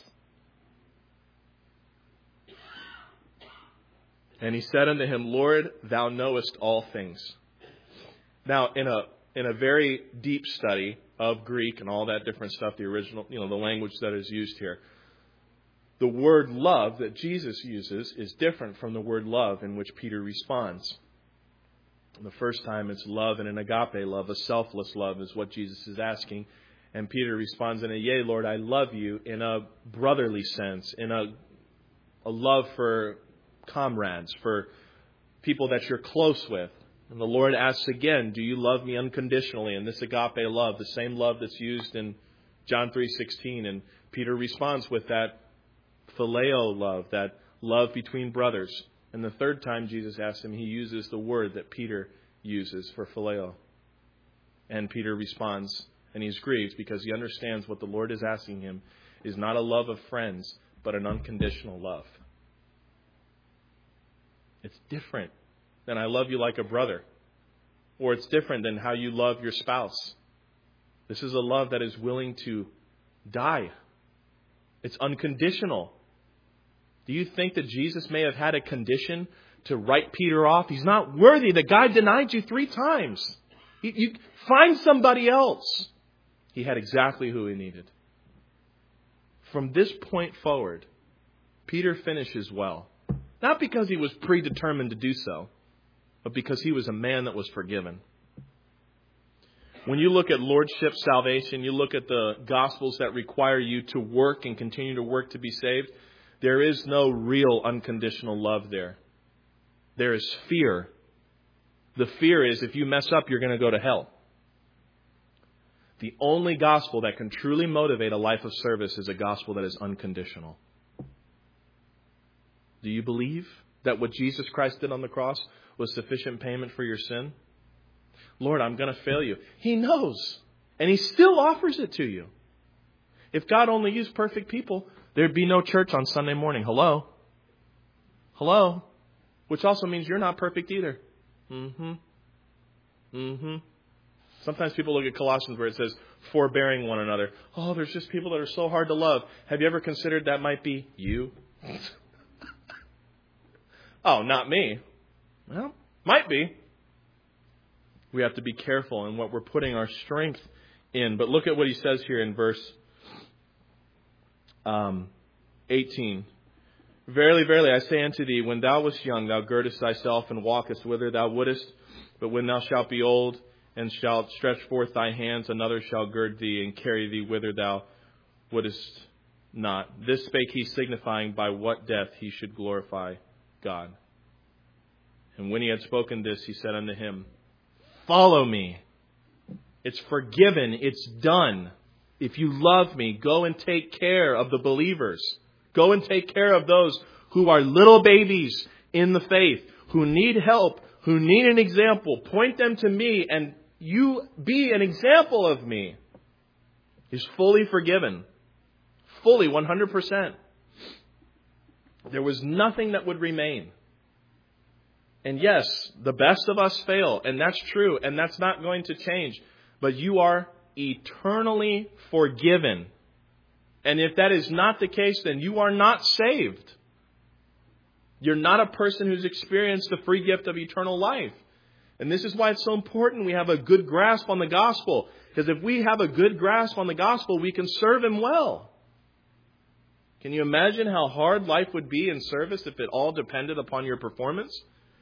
And he said unto him, Lord, thou knowest all things. Now, in a in a very deep study of Greek and all that different stuff, the original, you know, the language that is used here, the word love that Jesus uses is different from the word love in which Peter responds. The first time it's love and an agape love, a selfless love is what Jesus is asking. And Peter responds in a, Yea, Lord, I love you, in a brotherly sense, in a a love for comrades, for people that you're close with. And the Lord asks again, do you love me unconditionally? And this agape love, the same love that's used in John three sixteen. And Peter responds with that phileo love, that love between brothers. And the third time Jesus asks him, he uses the word that Peter uses for phileo. And Peter responds, and he's grieved because he understands what the Lord is asking him is not a love of friends, but an unconditional love. It's different than I love you like a brother. Or it's different than how you love your spouse. This is a love that is willing to die. It's unconditional. Do you think that Jesus may have had a condition to write Peter off? He's not worthy. The guy denied you three times. You, you find somebody else. He had exactly who he needed. From this point forward, Peter finishes well. Not because he was predetermined to do so, but because he was a man that was forgiven. When you look at lordship salvation, you look at the gospels that require you to work and continue to work to be saved, there is no real unconditional love there. There is fear. The fear is if you mess up, you're going to go to hell. The only gospel that can truly motivate a life of service is a gospel that is unconditional. Do you believe that what Jesus Christ did on the cross was sufficient payment for your sin? Lord, I'm going to fail you. He knows. And He still offers it to you. If God only used perfect people, there'd be no church on Sunday morning. Hello? Hello? Which also means you're not perfect either. Mm-hmm. Mm-hmm. Sometimes people look at Colossians where it says, forbearing one another. Oh, there's just people that are so hard to love. Have you ever considered that might be you? Oh, not me. Well, might be. We have to be careful in what we're putting our strength in. But look at what he says here in verse um, eighteen. Verily, verily, I say unto thee, when thou wast young, thou girdest thyself and walkest whither thou wouldest. But when thou shalt be old and shalt stretch forth thy hands, another shall gird thee and carry thee whither thou wouldest not. This spake he, signifying by what death he should glorify God. And when he had spoken this, he said unto him, follow me. It's forgiven. It's done. If you love me, go and take care of the believers. Go and take care of those who are little babies in the faith, who need help, who need an example. Point them to me and you be an example of me. He's fully forgiven. Fully, one hundred percent. There was nothing that would remain. And yes, the best of us fail, and that's true, and that's not going to change. But you are eternally forgiven. And if that is not the case, then you are not saved. You're not a person who's experienced the free gift of eternal life. And this is why it's so important we have a good grasp on the gospel. Because if we have a good grasp on the gospel, we can serve Him well. Can you imagine how hard life would be in service if it all depended upon your performance?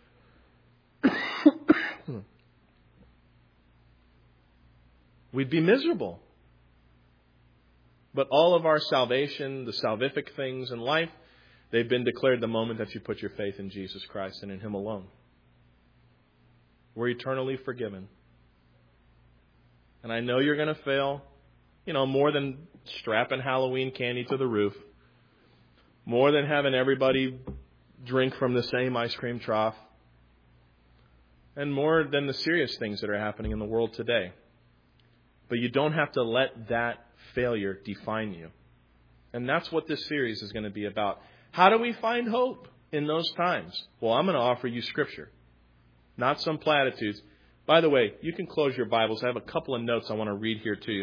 We'd be miserable. But all of our salvation, the salvific things in life, they've been declared the moment that you put your faith in Jesus Christ and in Him alone. We're eternally forgiven. And I know you're going to fail, you know, more than strapping Halloween candy to the roof, more than having everybody drink from the same ice cream trough, and more than the serious things that are happening in the world today. But you don't have to let that failure define you. And that's what this series is going to be about. How do we find hope in those times? Well, I'm going to offer you Scripture, not some platitudes. By the way, you can close your Bibles. I have a couple of notes I want to read here to you.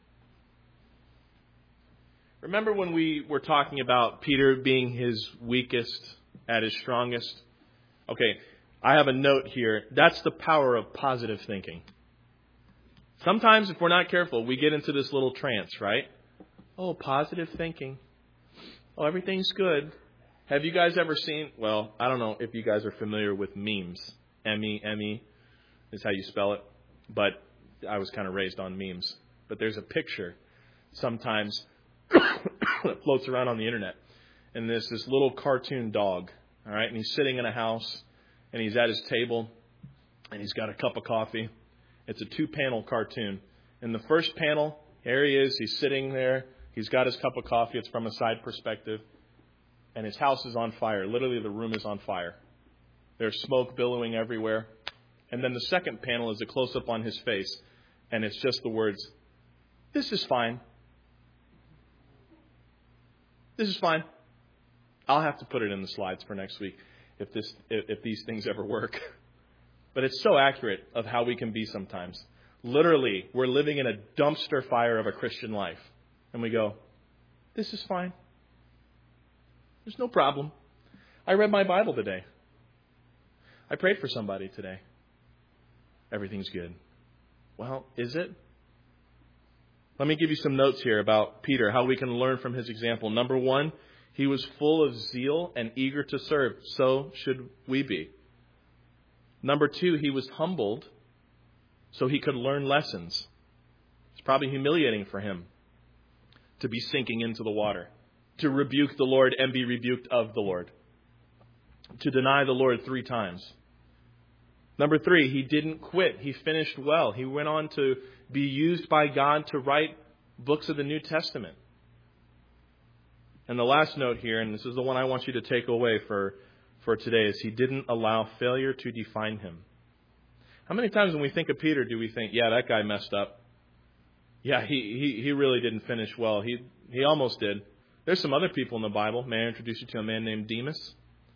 Remember when we were talking about Peter being his weakest at his strongest? Okay, I have a note here. That's the power of positive thinking. Sometimes, if we're not careful, we get into this little trance, right? Oh, positive thinking. Oh, everything's good. Have you guys ever seen, well, I don't know if you guys are familiar with memes. M E M E is how you spell it. But I was kind of raised on memes. But there's a picture sometimes that floats around on the internet. And there's this little cartoon dog, all right? And he's sitting in a house, and he's at his table, and he's got a cup of coffee. It's a two-panel cartoon. In the first panel, here he is. He's sitting there. He's got his cup of coffee. It's from a side perspective. And his house is on fire. Literally, the room is on fire. There's smoke billowing everywhere. And then the second panel is a close-up on his face. And it's just the words, "This is fine. This is fine." I'll have to put it in the slides for next week if this if, if these things ever work. But it's so accurate of how we can be sometimes. Literally, we're living in a dumpster fire of a Christian life. And we go, "This is fine. There's no problem. I read my Bible today. I prayed for somebody today. Everything's good." Well, is it? Let me give you some notes here about Peter, how we can learn from his example. Number one, he was full of zeal and eager to serve. So should we be. Number two, he was humbled so he could learn lessons. It's probably humiliating for him to be sinking into the water, to rebuke the Lord and be rebuked of the Lord, to deny the Lord three times. Number three, he didn't quit. He finished well. He went on to be used by God to write books of the New Testament. And the last note here, and this is the one I want you to take away for for today, is he didn't allow failure to define him. How many times when we think of Peter do we think, yeah, that guy messed up? Yeah, he, he, he really didn't finish well. He he almost did. There's some other people in the Bible. May I introduce you to a man named Demas?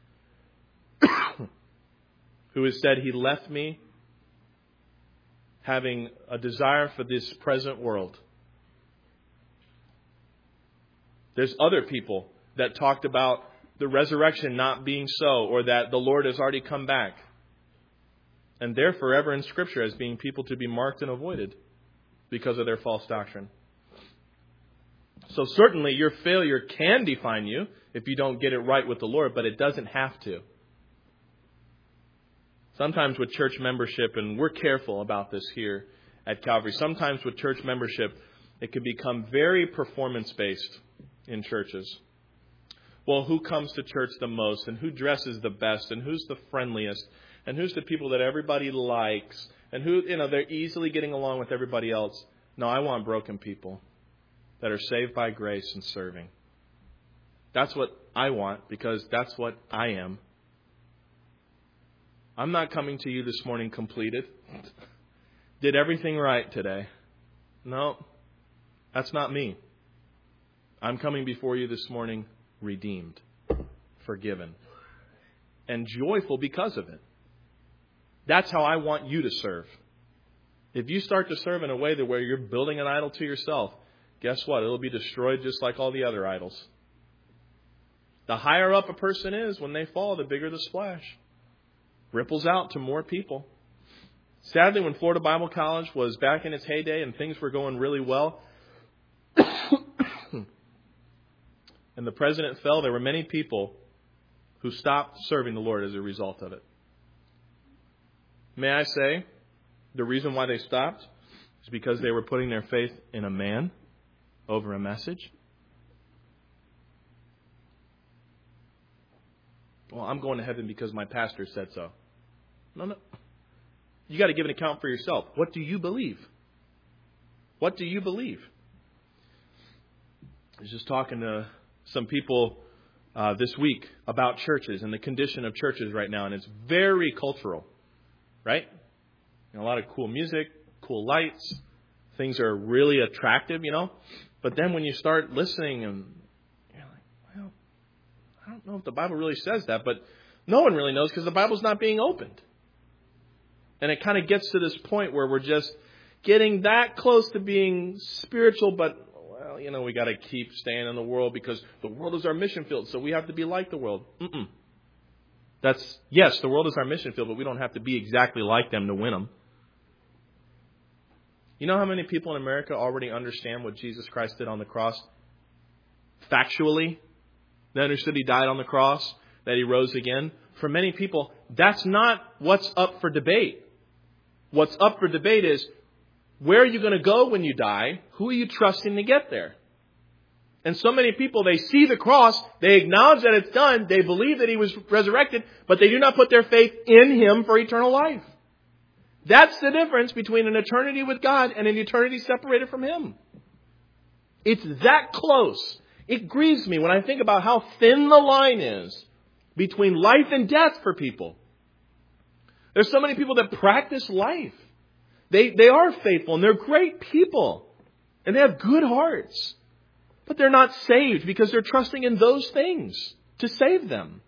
Who has said, "He left me having a desire for this present world." There's other people that talked about the resurrection not being so, or that the Lord has already come back. And they're forever in Scripture as being people to be marked and avoided because of their false doctrine. So certainly your failure can define you if you don't get it right with the Lord, but it doesn't have to. Sometimes with church membership, and we're careful about this here at Calvary, sometimes with church membership, it can become very performance-based in churches. Well, who comes to church the most, and who dresses the best, and who's the friendliest, and who's the people that everybody likes, and who, you know, they're easily getting along with everybody else. No, I want broken people that are saved by grace and serving. That's what I want, because that's what I am. I'm not coming to you this morning completed. Did everything right today. No, that's not me. I'm coming before you this morning redeemed, forgiven, and joyful because of it. That's how I want you to serve. If you start to serve in a way that where you're building an idol to yourself, guess what? It'll be destroyed just like all the other idols. The higher up a person is, when they fall, the bigger the splash. Ripples out to more people. Sadly, when Florida Bible College was back in its heyday and things were going really well, and the president fell, there were many people who stopped serving the Lord as a result of it. May I say, the reason why they stopped is because they were putting their faith in a man over a message. Well, I'm going to heaven because my pastor said so. No, no. You got to give an account for yourself. What do you believe? What do you believe? I was just talking to some people uh, this week about churches and the condition of churches right now, and it's very cultural, right? You know, a lot of cool music, cool lights. Things are really attractive, you know. But then when you start listening, and you're like, well, I don't know if the Bible really says that, but no one really knows because the Bible's not being opened. And it kind of gets to this point where we're just getting that close to being spiritual, but, well, you know, we got to keep staying in the world because the world is our mission field, so we have to be like the world. Mm-mm. That's, yes, the world is our mission field, but we don't have to be exactly like them to win them. You know how many people in America already understand what Jesus Christ did on the cross? Factually. They understood He died on the cross, that He rose again. For many people, that's not what's up for debate. What's up for debate is, where are you going to go when you die? Who are you trusting to get there? And so many people, they see the cross, they acknowledge that it's done, they believe that He was resurrected, but they do not put their faith in Him for eternal life. That's the difference between an eternity with God and an eternity separated from Him. It's that close. It grieves me when I think about how thin the line is between life and death for people. There's so many people that practice life. They, they are faithful and they're great people. And they have good hearts. But they're not saved because they're trusting in those things to save them.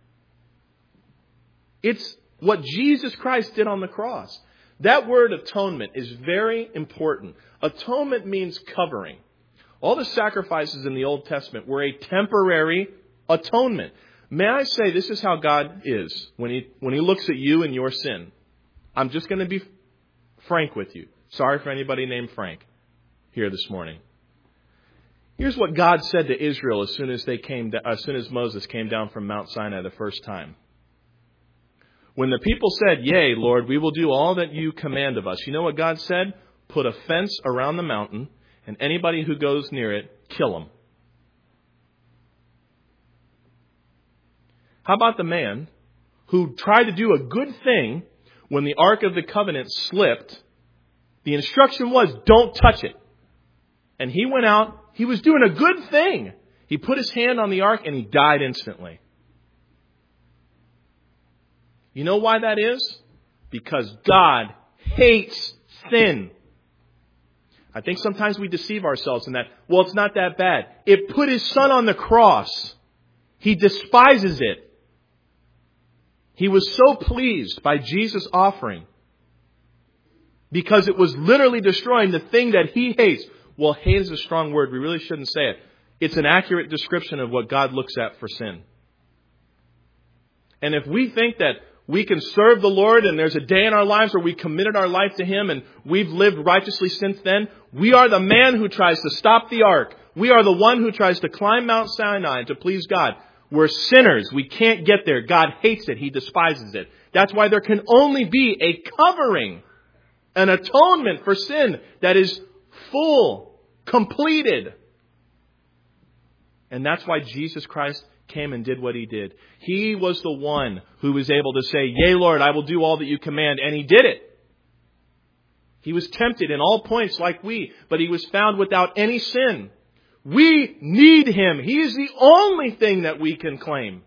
It's what Jesus Christ did on the cross. That word atonement is very important. Atonement means covering. All the sacrifices in the Old Testament were a temporary atonement. May I say, this is how God is when He when He looks at you and your sin. I'm just going to be frank with you. Sorry for anybody named Frank here this morning. Here's what God said to Israel as soon as they came, as soon as Moses came down from Mount Sinai the first time. When the people said, "Yea, Lord, we will do all that you command of us," you know what God said? Put a fence around the mountain, and anybody who goes near it, kill them. How about the man who tried to do a good thing when the Ark of the Covenant slipped? The instruction was, don't touch it. And he went out. He was doing a good thing. He put his hand on the ark and he died instantly. You know why that is? Because God hates sin. I think sometimes we deceive ourselves in that, well, it's not that bad. It put His Son on the cross. He despises it. He was so pleased by Jesus' offering because it was literally destroying the thing that He hates. Well, hate is a strong word. We really shouldn't say it. It's an accurate description of what God looks at for sin. And if we think that we can serve the Lord and there's a day in our lives where we committed our life to Him and we've lived righteously since then, we are the man who tries to stop the ark. We are the one who tries to climb Mount Sinai to please God. We're sinners. We can't get there. God hates it. He despises it. That's why there can only be a covering, an atonement for sin that is full, completed. And that's why Jesus Christ came and did what He did. He was the one who was able to say, "Yea, Lord, I will do all that you command." And He did it. He was tempted in all points like we, but He was found without any sin. We need Him. He is the only thing that we can claim.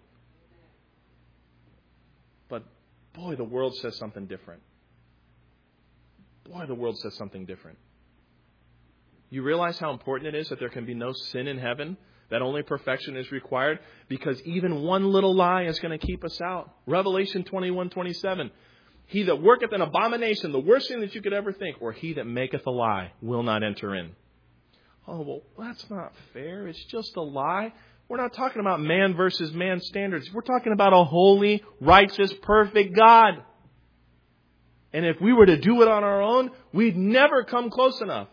But boy, the world says something different. Boy, the world says something different. You realize how important it is that there can be no sin in heaven? That only perfection is required? Because even one little lie is going to keep us out. Revelation twenty-one twenty-seven. He that worketh an abomination, the worst thing that you could ever think, or he that maketh a lie will not enter in. Oh, well, that's not fair. It's just a lie. We're not talking about man versus man standards. We're talking about a holy, righteous, perfect God. And if we were to do it on our own, we'd never come close enough.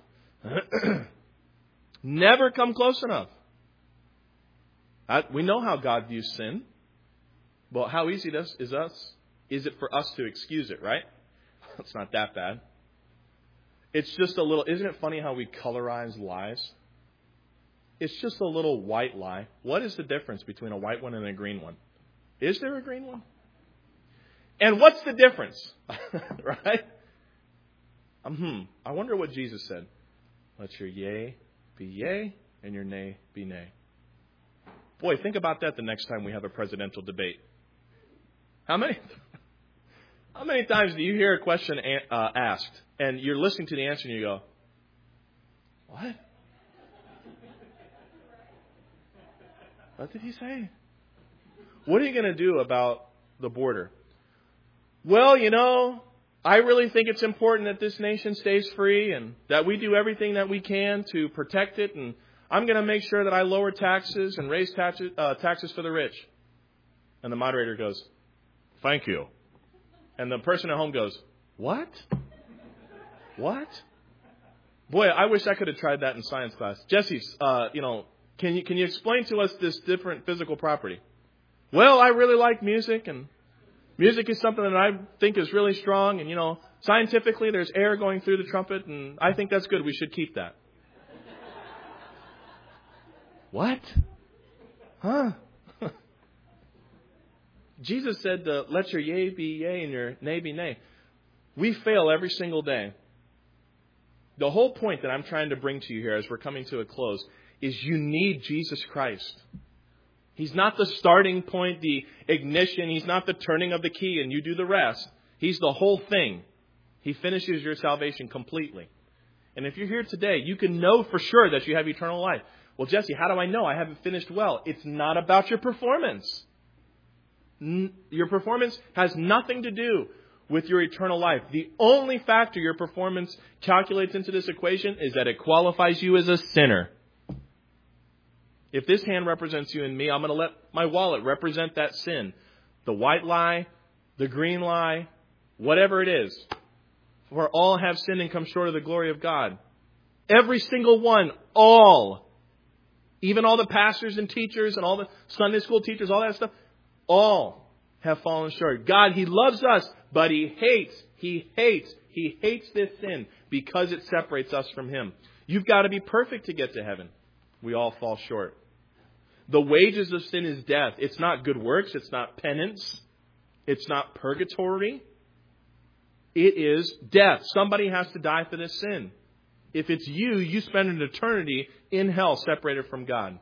Never come close enough. I, we know how God views sin. Well, how easy does, is us? Is it for us to excuse it, right? It's not that bad. It's just a little, isn't it funny how we colorize lies? It's just a little white lie. What is the difference between a white one and a green one? Is there a green one? And what's the difference? Right? Um, hmm. I wonder what Jesus said. Let your yea be yea and your nay be nay. Boy, think about that the next time we have a presidential debate. How many, how many times do you hear a question uh, asked and you're listening to the answer and you go, what? What did he say? What are you going to do about the border? Well, you know, I really think it's important that this nation stays free and that we do everything that we can to protect it. And I'm going to make sure that I lower taxes and raise taxes, uh, taxes for the rich. And the moderator goes, thank you. And the person at home goes, what? What? Boy, I wish I could have tried that in science class. Jesse, uh, you know, Can you, can you explain to us this different physical property? Well, I really like music, and music is something that I think is really strong. And, you know, scientifically, there's air going through the trumpet, and I think that's good. We should keep that. What? Huh? Jesus said, uh, let your yea be yea and your nay be nay. We fail every single day. The whole point that I'm trying to bring to you here as we're coming to a close is you need Jesus Christ. He's not the starting point, the ignition. He's not the turning of the key and you do the rest. He's the whole thing. He finishes your salvation completely. And if you're here today, you can know for sure that you have eternal life. Well, Jesse, how do I know I haven't finished well? It's not about your performance. Your performance has nothing to do with your eternal life. The only factor your performance calculates into this equation is that it qualifies you as a sinner. If this hand represents you and me, I'm going to let my wallet represent that sin. The white lie, the green lie, whatever it is. For all have sinned and come short of the glory of God. Every single one, all. Even all the pastors and teachers and all the Sunday school teachers, all that stuff, all have fallen short. God, He loves us, but He hates, He hates, He hates this sin because it separates us from Him. You've got to be perfect to get to heaven. We all fall short. The wages of sin is death. It's not good works. It's not penance. It's not purgatory. It is death. Somebody has to die for this sin. If it's you, you spend an eternity in hell separated from God.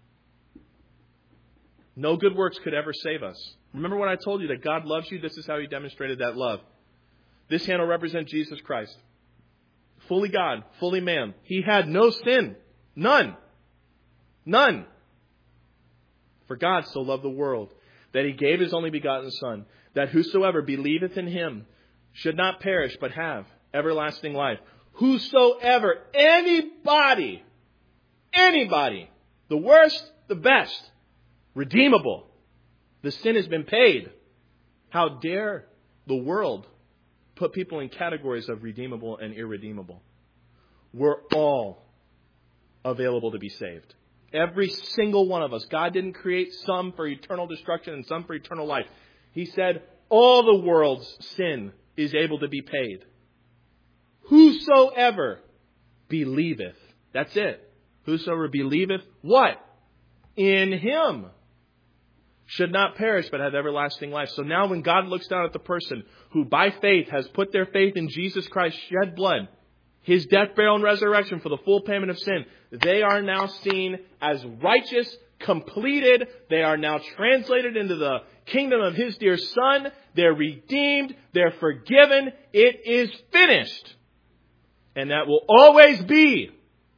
No good works could ever save us. Remember when I told you that God loves you? This is how He demonstrated that love. This hand will represent Jesus Christ. Fully God, fully man. He had no sin. None. None. For God so loved the world that He gave His only begotten Son, that whosoever believeth in Him should not perish but have everlasting life. Whosoever, anybody, anybody, the worst, the best, redeemable. The sin has been paid. How dare the world put people in categories of redeemable and irredeemable? We're all available to be saved. Every single one of us. God didn't create some for eternal destruction and some for eternal life. He said all the world's sin is able to be paid. Whosoever believeth. That's it. Whosoever believeth what? In Him. Should not perish but have everlasting life. So now when God looks down at the person who by faith has put their faith in Jesus Christ, shed blood, His death, burial, and resurrection for the full payment of sin, they are now seen as righteous, completed. They are now translated into the kingdom of His dear Son. They're redeemed. They're forgiven. It is finished. And that will always be.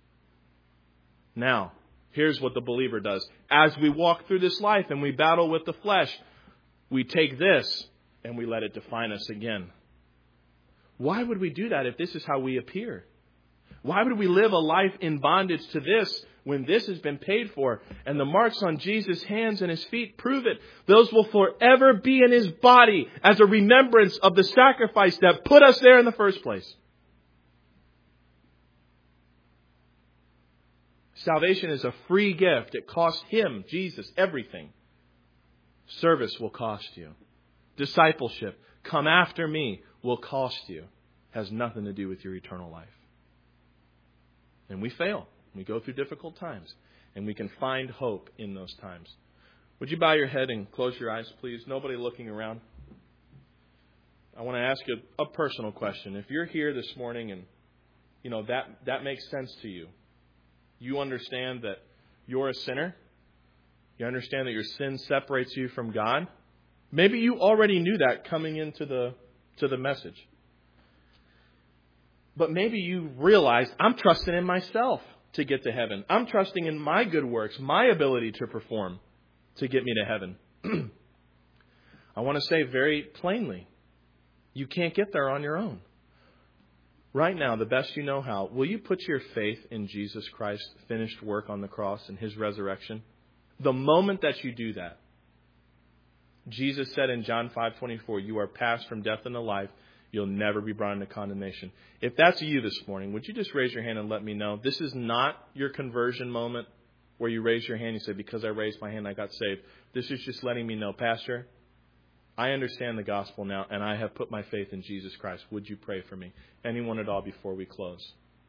Now, here's what the believer does. As we walk through this life and we battle with the flesh, we take this and we let it define us again. Why would we do that if this is how we appear? Why would we live a life in bondage to this when this has been paid for? And the marks on Jesus' hands and his feet prove it. Those will forever be in his body as a remembrance of the sacrifice that put us there in the first place. Salvation is a free gift. It cost him, Jesus, everything. Service will cost you. Discipleship, come after me, will cost you. Has nothing to do with your eternal life. And we fail. We go through difficult times. And we can find hope in those times. Would you bow your head and close your eyes, please? Nobody looking around. I want to ask you a personal question. If you're here this morning and, you know, that, that makes sense to you. You understand that you're a sinner. You understand that your sin separates you from God. Maybe you already knew that coming into the to the message. But maybe you realized, I'm trusting in myself to get to heaven. I'm trusting in my good works, my ability to perform to get me to heaven. I want to say very plainly, you can't get there on your own. Right now, the best you know how, will you put your faith in Jesus Christ's finished work on the cross and his resurrection? The moment that you do that, Jesus said in John five twenty-four, you are passed from death into life. You'll never be brought into condemnation. If that's you this morning, would you just raise your hand and let me know? This is not your conversion moment where you raise your hand and you say, because I raised my hand, I got saved. This is just letting me know, Pastor, I understand the gospel now, and I have put my faith in Jesus Christ. Would you pray for me? Anyone at all before we close?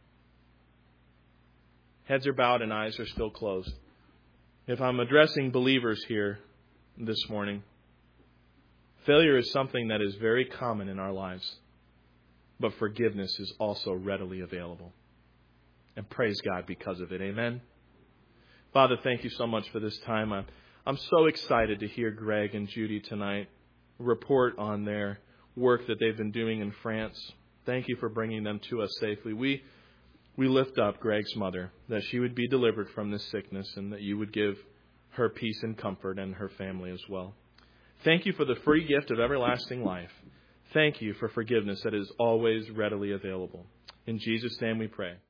Heads are bowed and eyes are still closed. If I'm addressing believers here this morning, failure is something that is very common in our lives, but forgiveness is also readily available. And praise God because of it. Amen. Father, thank you so much for this time. I'm, I'm so excited to hear Greg and Judy tonight report on their work that they've been doing in France. Thank you for bringing them to us safely. We we lift up Greg's mother, that she would be delivered from this sickness and that you would give her peace and comfort and her family as well. Thank you for the free gift of everlasting life. Thank you for forgiveness that is always readily available. In Jesus' name we pray.